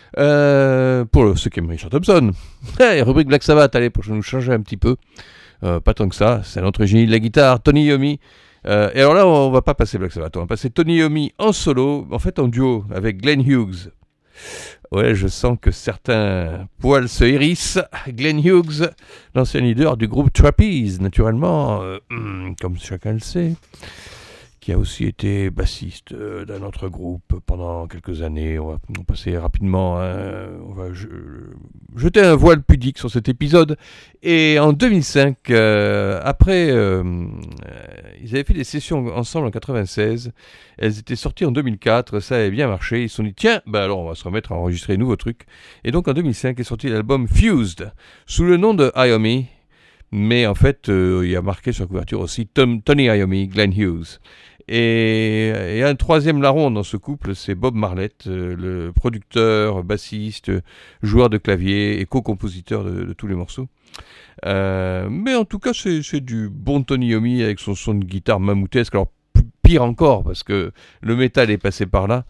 Euh, pour ceux qui aiment Richard Thompson, hey, rubrique Black Sabbath, allez, pour nous changer un petit peu, euh, pas tant que ça, c'est notre génie de la guitare, Tony Iommi. Euh, et alors là, on va pas passer Black Sabbath, on va passer Tony Iommi en solo, en fait en duo avec Glenn Hughes. Ouais, je sens que certains poils se hérissent. Glenn Hughes, l'ancien leader du groupe Trapeze, naturellement, euh, comme chacun le sait, qui a aussi été bassiste euh, d'un autre groupe pendant quelques années. On va, on va passer rapidement, hein, on va je, jeter un voile pudique sur cet épisode. Et en deux mille cinq, euh, après, euh, euh, ils avaient fait des sessions ensemble en quatre-vingt-seize. Elles étaient sorties en deux mille quatre, ça avait bien marché. Ils se sont dit, tiens, bah alors on va se remettre à enregistrer de nouveaux trucs. Et donc en deux mille cinq est sorti l'album Fused, sous le nom de Iommi. Mais en fait, euh, il y a marqué sur la couverture aussi Tom, Tony Iommi, Glenn Hughes. Et, et un troisième larron dans ce couple, c'est Bob Marlett, euh, le producteur, bassiste, joueur de clavier et co-compositeur de, de tous les morceaux. Euh, mais en tout cas, c'est, c'est du bon Tony Iommi avec son son de guitare mammouthesque. Alors, pire encore, parce que le métal est passé par là.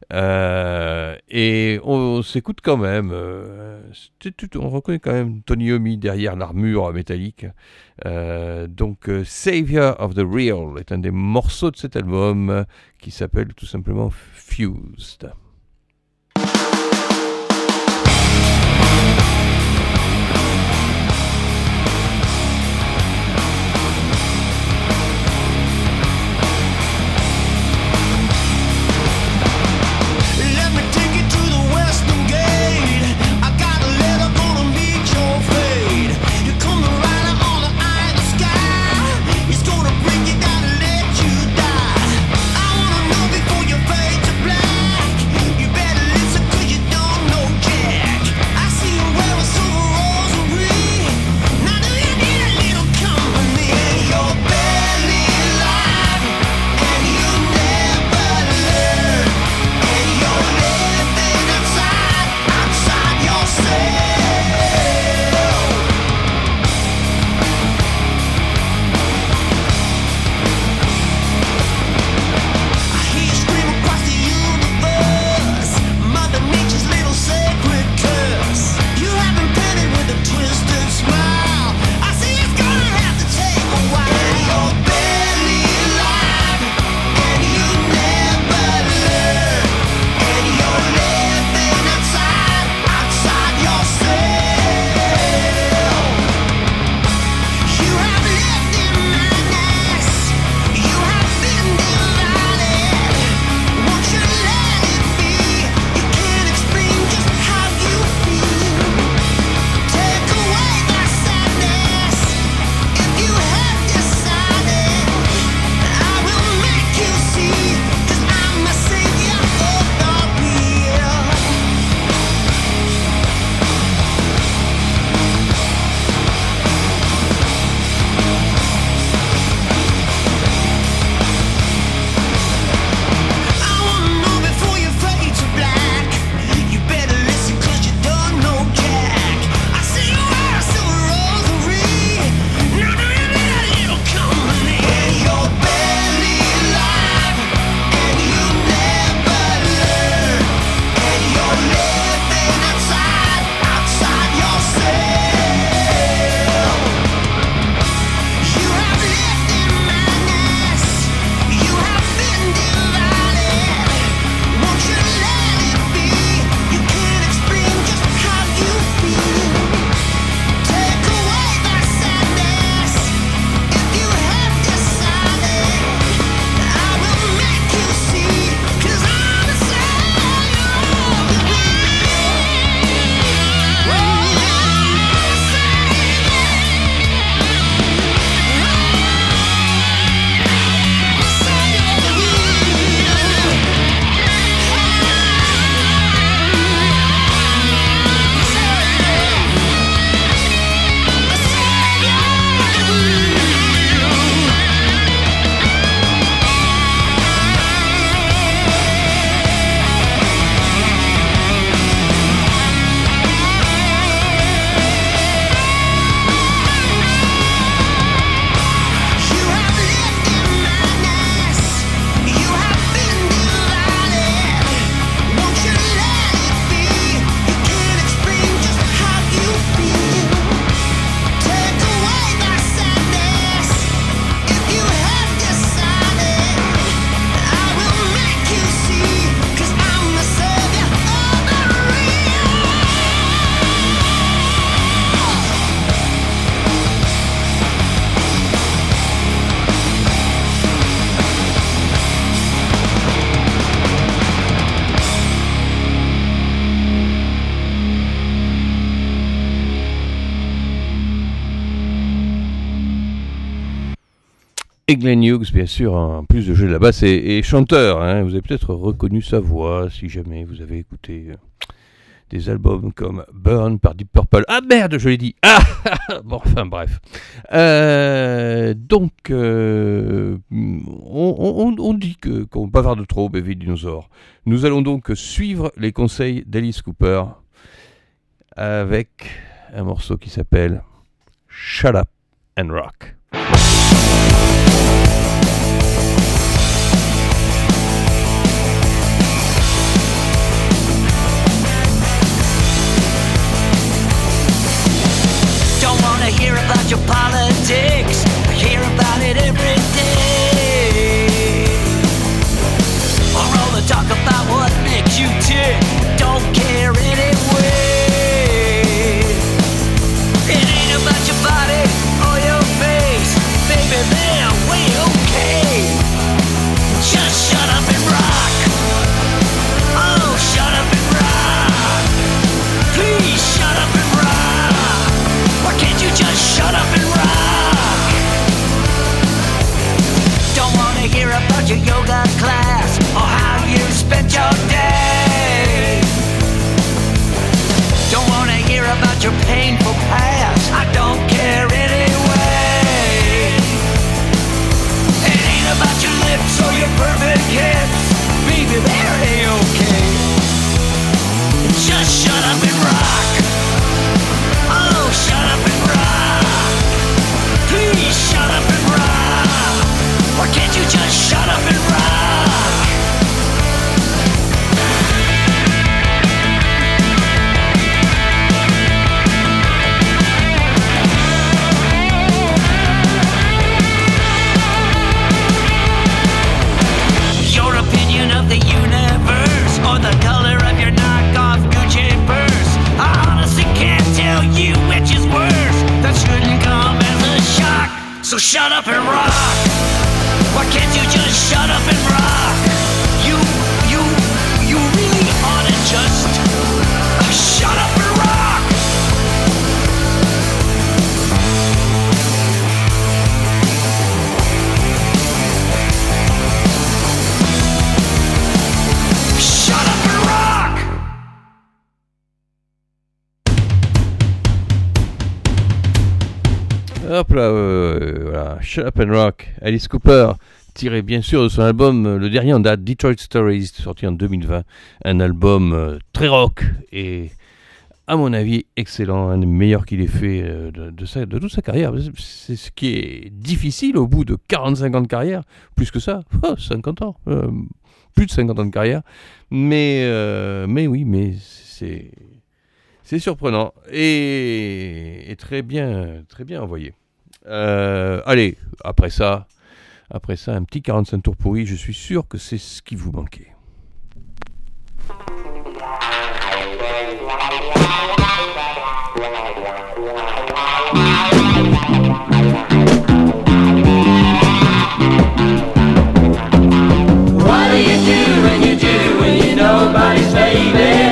Euh, et on, on s'écoute quand même. Euh, on reconnaît quand même Tony Iommi derrière l'armure métallique. Euh, donc, euh, Savior of the Real est un des morceaux de cet album euh, qui s'appelle tout simplement Fused. Before your fade to black, Et Glenn Hughes, bien sûr, en plus de jouer de la basse, et, et chanteur. Hein. Vous avez peut-être reconnu sa voix si jamais vous avez écouté euh, des albums comme Burn par Deep Purple. Ah merde, je l'ai dit. Ah bon, enfin bref. Euh, donc, euh, on, on, on dit que, qu'on bavarde trop, Baby Dinosaur. Nous allons donc suivre les conseils d'Alice Cooper avec un morceau qui s'appelle Shut Up and Rock. I hear about your politics. I hear about it every day. Or all the talk about what makes you tick. Don't care anyway. It ain't about your body or your face. Baby, they're way okay. Just shut up and rock. Oh, shut up and rock. Please shut up and rock. Why can't you just shut up and rock? Don't wanna hear about your yoga class or how you spent your day. Don't wanna hear about your painful past. I don't care anyway. It ain't about your lips or your perfect hips. Baby, they're A-okay. Just shut up and rock. Oh, shut up and rock. Please shut up and rock. Why can't you just shut up and rock? Your opinion of the universe or the color of your knockoff Gucci purse, I honestly can't tell you which is worse. That shouldn't come as a shock. So shut up and rock. Why can't you just shut up and rock? You, you, you really ought to just uh, shut up and rock. Shut up and rock. Hop là, euh, voilà, Shut Up and Rock, Alice Cooper, tiré bien sûr de son album, euh, le dernier en date, Detroit Stories, sorti en deux mille vingt, un album euh, très rock et à mon avis excellent, un des meilleurs qu'il ait fait euh, de, de, sa, de toute sa carrière. C'est ce qui est difficile au bout de quarante-cinq ans de carrière, plus que ça, oh, cinquante ans, euh, plus de cinquante ans de carrière, mais, euh, mais oui, mais c'est... C'est surprenant et, et très bien, très bien envoyé. Euh, allez, après ça, après ça, un petit quarante-cinq tours pourris, je suis sûr que c'est ce qui vous manquait. What do you do when you do when you're nobody's baby?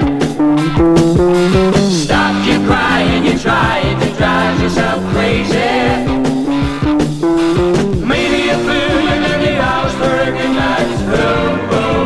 Trying to drive yourself crazy. Maybe a fool and then the hours for recognize. Oh, oh,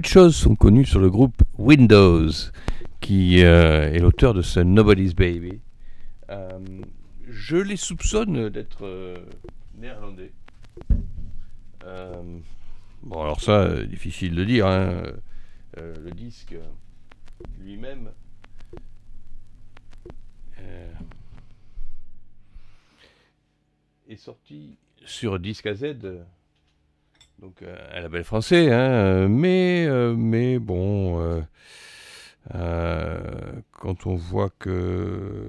de choses sont connues sur le groupe Windows, qui euh, est l'auteur de ce Nobody's Baby. Euh, je les soupçonne d'être euh, néerlandais. Euh, bon, alors ça, euh, difficile de dire, hein. Euh, le disque lui-même euh, est sorti sur Disque à Z, donc euh, un label français, hein, mais, euh, mais bon, euh, euh, quand on voit que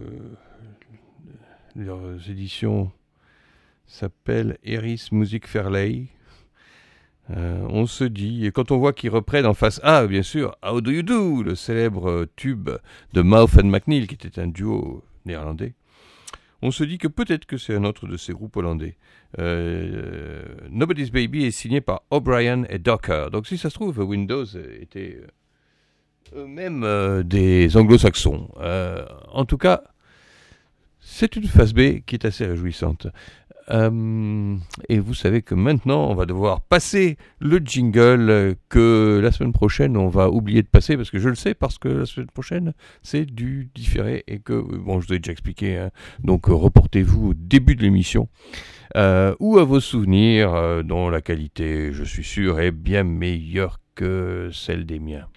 leurs éditions s'appellent Eris Music Fairley, Euh, on se dit, et quand on voit qu'ils reprennent en face A, bien sûr, How Do You Do, le célèbre tube de Mouth and McNeil, qui était un duo néerlandais, on se dit que peut-être que c'est un autre de ces groupes hollandais. Euh, Nobody's Baby est signé par O'Brien et Docker. Donc si ça se trouve, Windows était eux-mêmes euh, des anglo-saxons. Euh, en tout cas, c'est une phase B qui est assez réjouissante. Euh, et vous savez que maintenant on va devoir passer le jingle que la semaine prochaine on va oublier de passer, parce que je le sais, parce que la semaine prochaine c'est du différé et que, bon, je vous ai déjà expliqué, hein, donc euh, reportez-vous au début de l'émission euh, ou à vos souvenirs euh, dont la qualité, je suis sûr, est bien meilleure que celle des miens.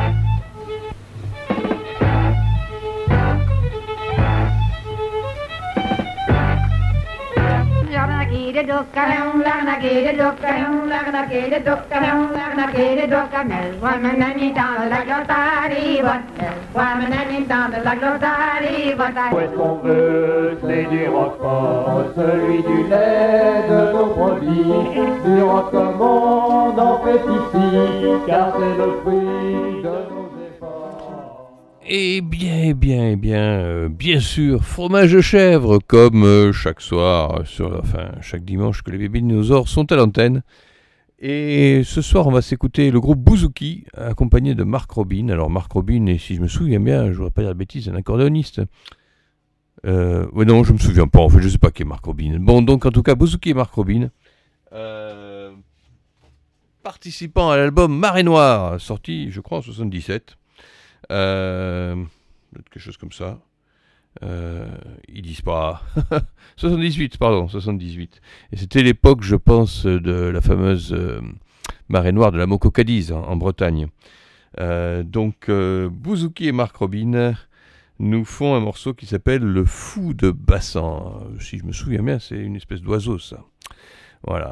Où est-ce qu'on veut, c'est du roquefort, celui du lait de nos produits. Du roquemont, on en fait ici, car c'est le fruit de nos efforts. Eh bien, eh bien, eh bien, euh, bien sûr, fromage de chèvre, comme euh, chaque soir, sur, enfin, chaque dimanche que les bébés dinosaures sont à l'antenne. Et ce soir, on va s'écouter le groupe Bouzouki, accompagné de Mark Robin. Alors, Mark Robin est, si je me souviens bien, je ne voudrais pas dire de bêtises, un accordéoniste. Euh, ouais, non, je me souviens pas, en fait, je sais pas qui est Mark Robin. Bon, donc, en tout cas, Bouzouki et Mark Robin, euh, participant à l'album Marée Noire, sorti, je crois, en soixante-dix-sept. Euh, quelque chose comme ça. Euh, ils disent pas soixante-dix-huit, pardon, soixante-dix-huit. Et c'était l'époque, je pense, de la fameuse euh, marée noire de la Moco Cadiz en, en Bretagne. Euh, donc euh, Bouzouki et Mark Robin nous font un morceau qui s'appelle Le Fou de Bassan. Si je me souviens bien, c'est une espèce d'oiseau, ça. Voilà.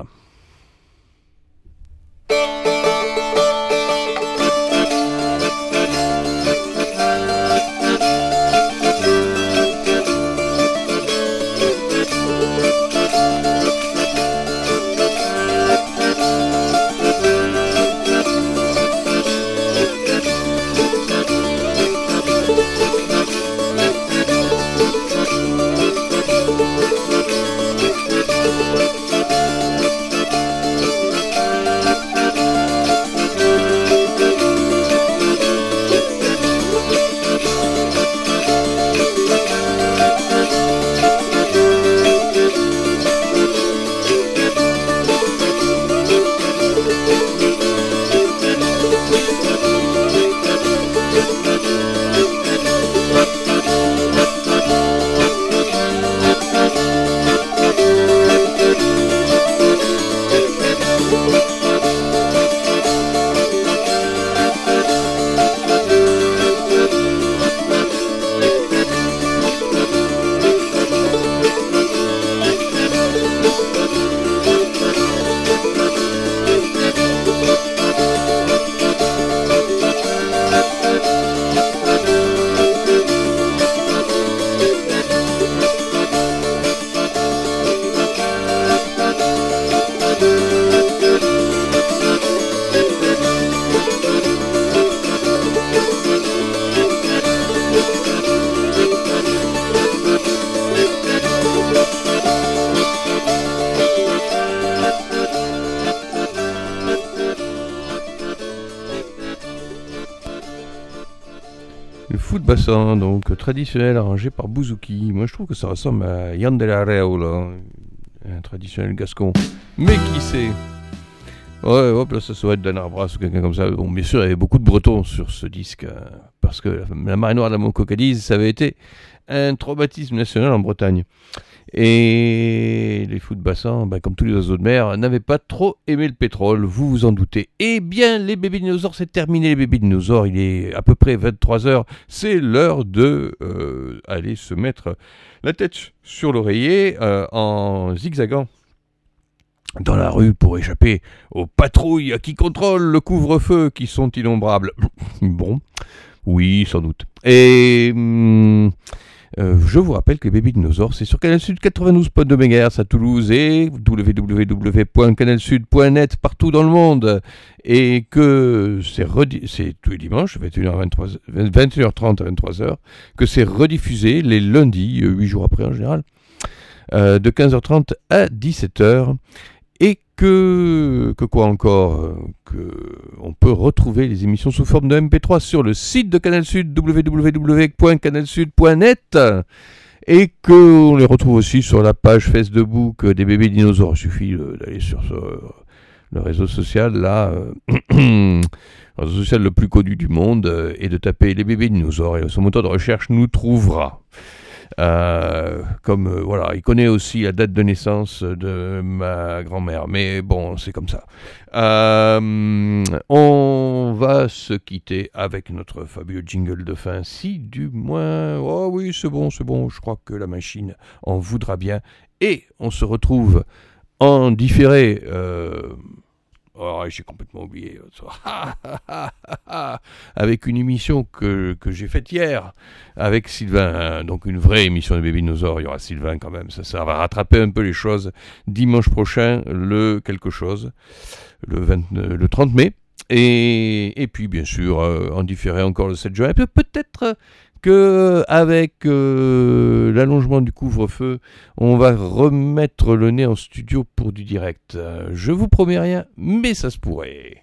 Bassin, donc traditionnel arrangé par Bouzouki. Moi je trouve que ça ressemble à Yann de la Reola, un traditionnel gascon. Mais qui sait? Ouais, hop, là, ça doit être Dan Arbras ou quelqu'un comme ça. Bon, bien sûr, il y avait beaucoup de Bretons sur ce disque, euh, parce que la marée noire de la Montcocalize, ça avait été un traumatisme national en Bretagne. Et les fous de bassin, ben, comme tous les oiseaux de mer, n'avaient pas trop aimé le pétrole, vous vous en doutez. Eh bien, les bébés dinosaures, c'est terminé, les bébés dinosaures, il est à peu près vingt-trois heures, c'est l'heure de euh, aller se mettre la tête sur l'oreiller euh, en zigzagant dans la rue pour échapper aux patrouilles qui contrôlent le couvre-feu, qui sont innombrables. Bon, oui, sans doute. Et... Hum, Euh, je vous rappelle que les bébés dinosaures, c'est sur Canal Sud quatre-vingt-douze virgule deux mégahertz à Toulouse et w w w point canal sud point net partout dans le monde. Et que c'est, redi- c'est tous les dimanches, vingt et une heures vingt-trois, vingt et une heures trente à vingt-trois heures, que c'est rediffusé les lundis, euh, huit jours après en général, euh, de quinze heures trente à dix-sept heures. Et que, que quoi encore euh, que on peut retrouver les émissions sous forme de M P trois sur le site de Canal Sud, w w w point canal sud point net, et qu'on les retrouve aussi sur la page Facebook des bébés dinosaures. Il suffit euh, d'aller sur ce, euh, le réseau social, là, euh, le réseau social le plus connu du monde, euh, et de taper les bébés dinosaures, et son moteur de recherche nous trouvera. Euh, comme euh, voilà, il connaît aussi la date de naissance de ma grand-mère, mais bon, c'est comme ça. Euh, on va se quitter avec notre fabuleux jingle de fin, si du moins, oh oui, c'est bon, c'est bon, je crois que la machine en voudra bien, et on se retrouve en différé. Euh, Oh, j'ai complètement oublié. Avec une émission que, que j'ai faite hier avec Sylvain. Hein, donc une vraie émission de Bébé Dinosaure. Il y aura Sylvain quand même. Ça, ça va rattraper un peu les choses. Dimanche prochain, le quelque chose. Le, vingt, le trente mai. Et, et puis, bien sûr, euh, en différé encore le sept juin. Et puis, peut-être que avec euh, l'allongement du couvre-feu, on va remettre le nez en studio pour du direct. Euh, je vous promets rien, mais ça se pourrait.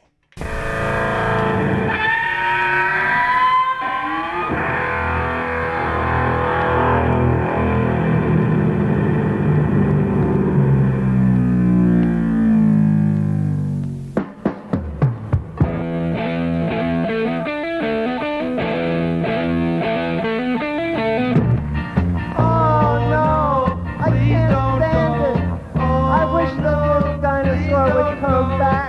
Come back.